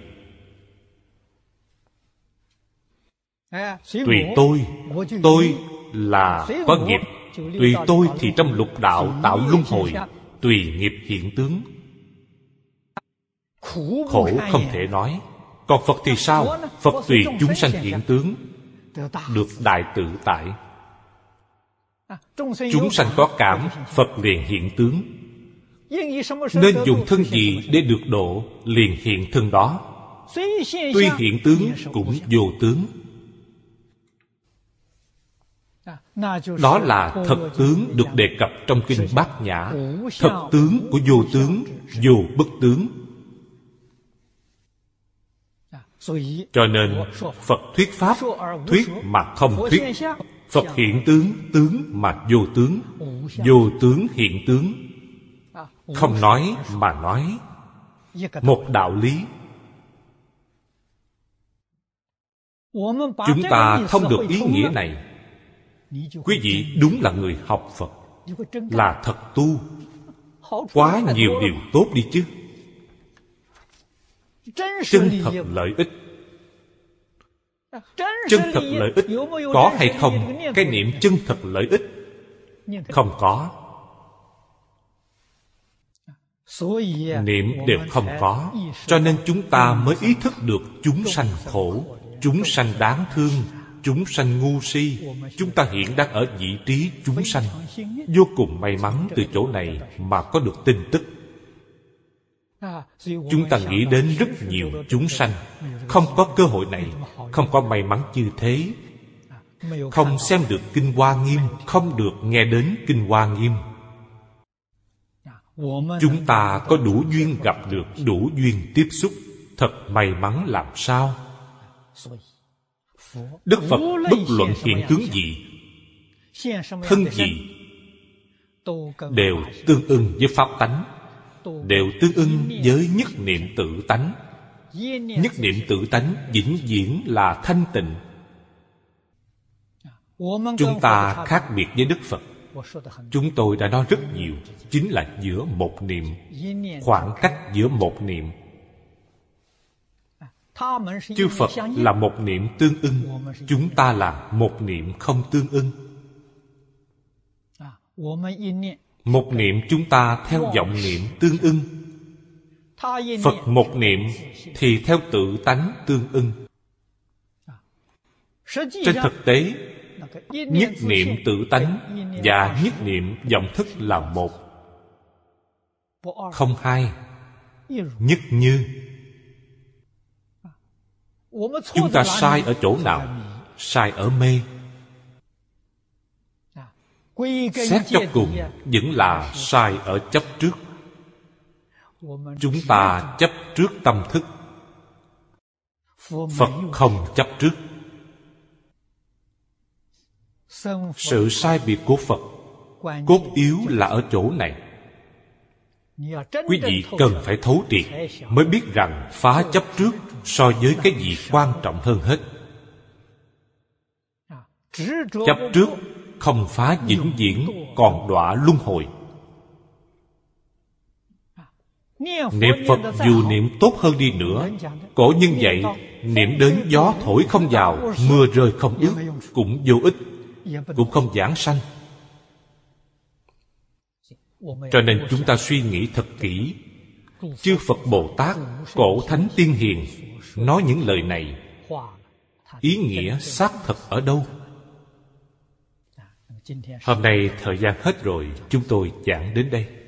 Tùy tôi, tôi là có nghiệp. Tùy tôi thì trong lục đạo tạo luân hồi, tùy nghiệp hiện tướng. Khổ không thể nói. Còn Phật thì sao? Phật tùy chúng sanh hiện tướng, được đại tự tại. Chúng sanh có cảm, Phật liền hiện tướng. Nên dùng thân gì để được độ, liền hiện thân đó. Tuy hiện tướng cũng vô tướng. Đó là thật tướng được đề cập trong kinh Bát Nhã. Thật tướng của vô tướng, vô bất tướng. Cho nên Phật thuyết pháp, thuyết mà không thuyết. Phật hiện tướng, tướng mà vô tướng. Vô tướng hiện tướng. Không nói mà nói. Một đạo lý. Chúng ta không được ý nghĩa này, quý vị đúng là người học Phật, là thật tu. Quá nhiều điều tốt đi chứ. Chân thật lợi ích. Chân thật lợi ích có hay không? Cái niệm chân thật lợi ích không có, niệm đều không có. Cho nên chúng ta mới ý thức được chúng sanh khổ, chúng sanh đáng thương, chúng sanh ngu si. Chúng ta hiện đang ở vị trí chúng sanh, vô cùng may mắn từ chỗ này mà có được tin tức. Chúng ta nghĩ đến rất nhiều chúng sanh không có cơ hội này, không có may mắn như thế, không xem được Kinh Hoa Nghiêm, không được nghe đến Kinh Hoa Nghiêm. Chúng ta có đủ duyên gặp được, đủ duyên tiếp xúc, thật may mắn làm sao. Đức Phật bất luận hiện tướng gì, thân gì, đều tương ưng với pháp tánh, đều tương ưng với nhất niệm tự tánh. Nhất niệm tự tánh vĩnh viễn là thanh tịnh. Chúng ta khác biệt với Đức Phật. Chúng tôi đã nói rất nhiều, chính là giữa một niệm, khoảng cách giữa một niệm. Chư Phật là một niệm tương ưng, chúng ta là một niệm không tương ưng. Một niệm chúng ta theo vọng niệm tương ưng, Phật một niệm thì theo tự tánh tương ưng. Trên thực tế, nhất niệm tự tánh và nhất niệm vọng thức là một, không hai, nhất như. Chúng ta sai ở chỗ nào? Sai ở mê. Xét cho cùng vẫn là sai ở chấp trước. Chúng ta chấp trước tâm thức, Phật không chấp trước. Sự sai biệt của Phật cốt yếu là ở chỗ này. Quý vị cần phải thấu triệt mới biết rằng phá chấp trước so với cái gì quan trọng hơn hết. Chấp trước không phá vĩnh viễn, còn đọa luân hồi. Niệm Phật dù niệm tốt hơn đi nữa, cổ nhân dạy niệm đến gió thổi không vào, mưa rơi không ướt, cũng vô ích, cũng không giảng sanh. Cho nên chúng ta suy nghĩ thật kỹ. Chư Phật Bồ Tát, cổ thánh tiên hiền nói những lời này, ý nghĩa xác thật ở đâu? Hôm nay thời gian hết rồi, chúng tôi giảng đến đây.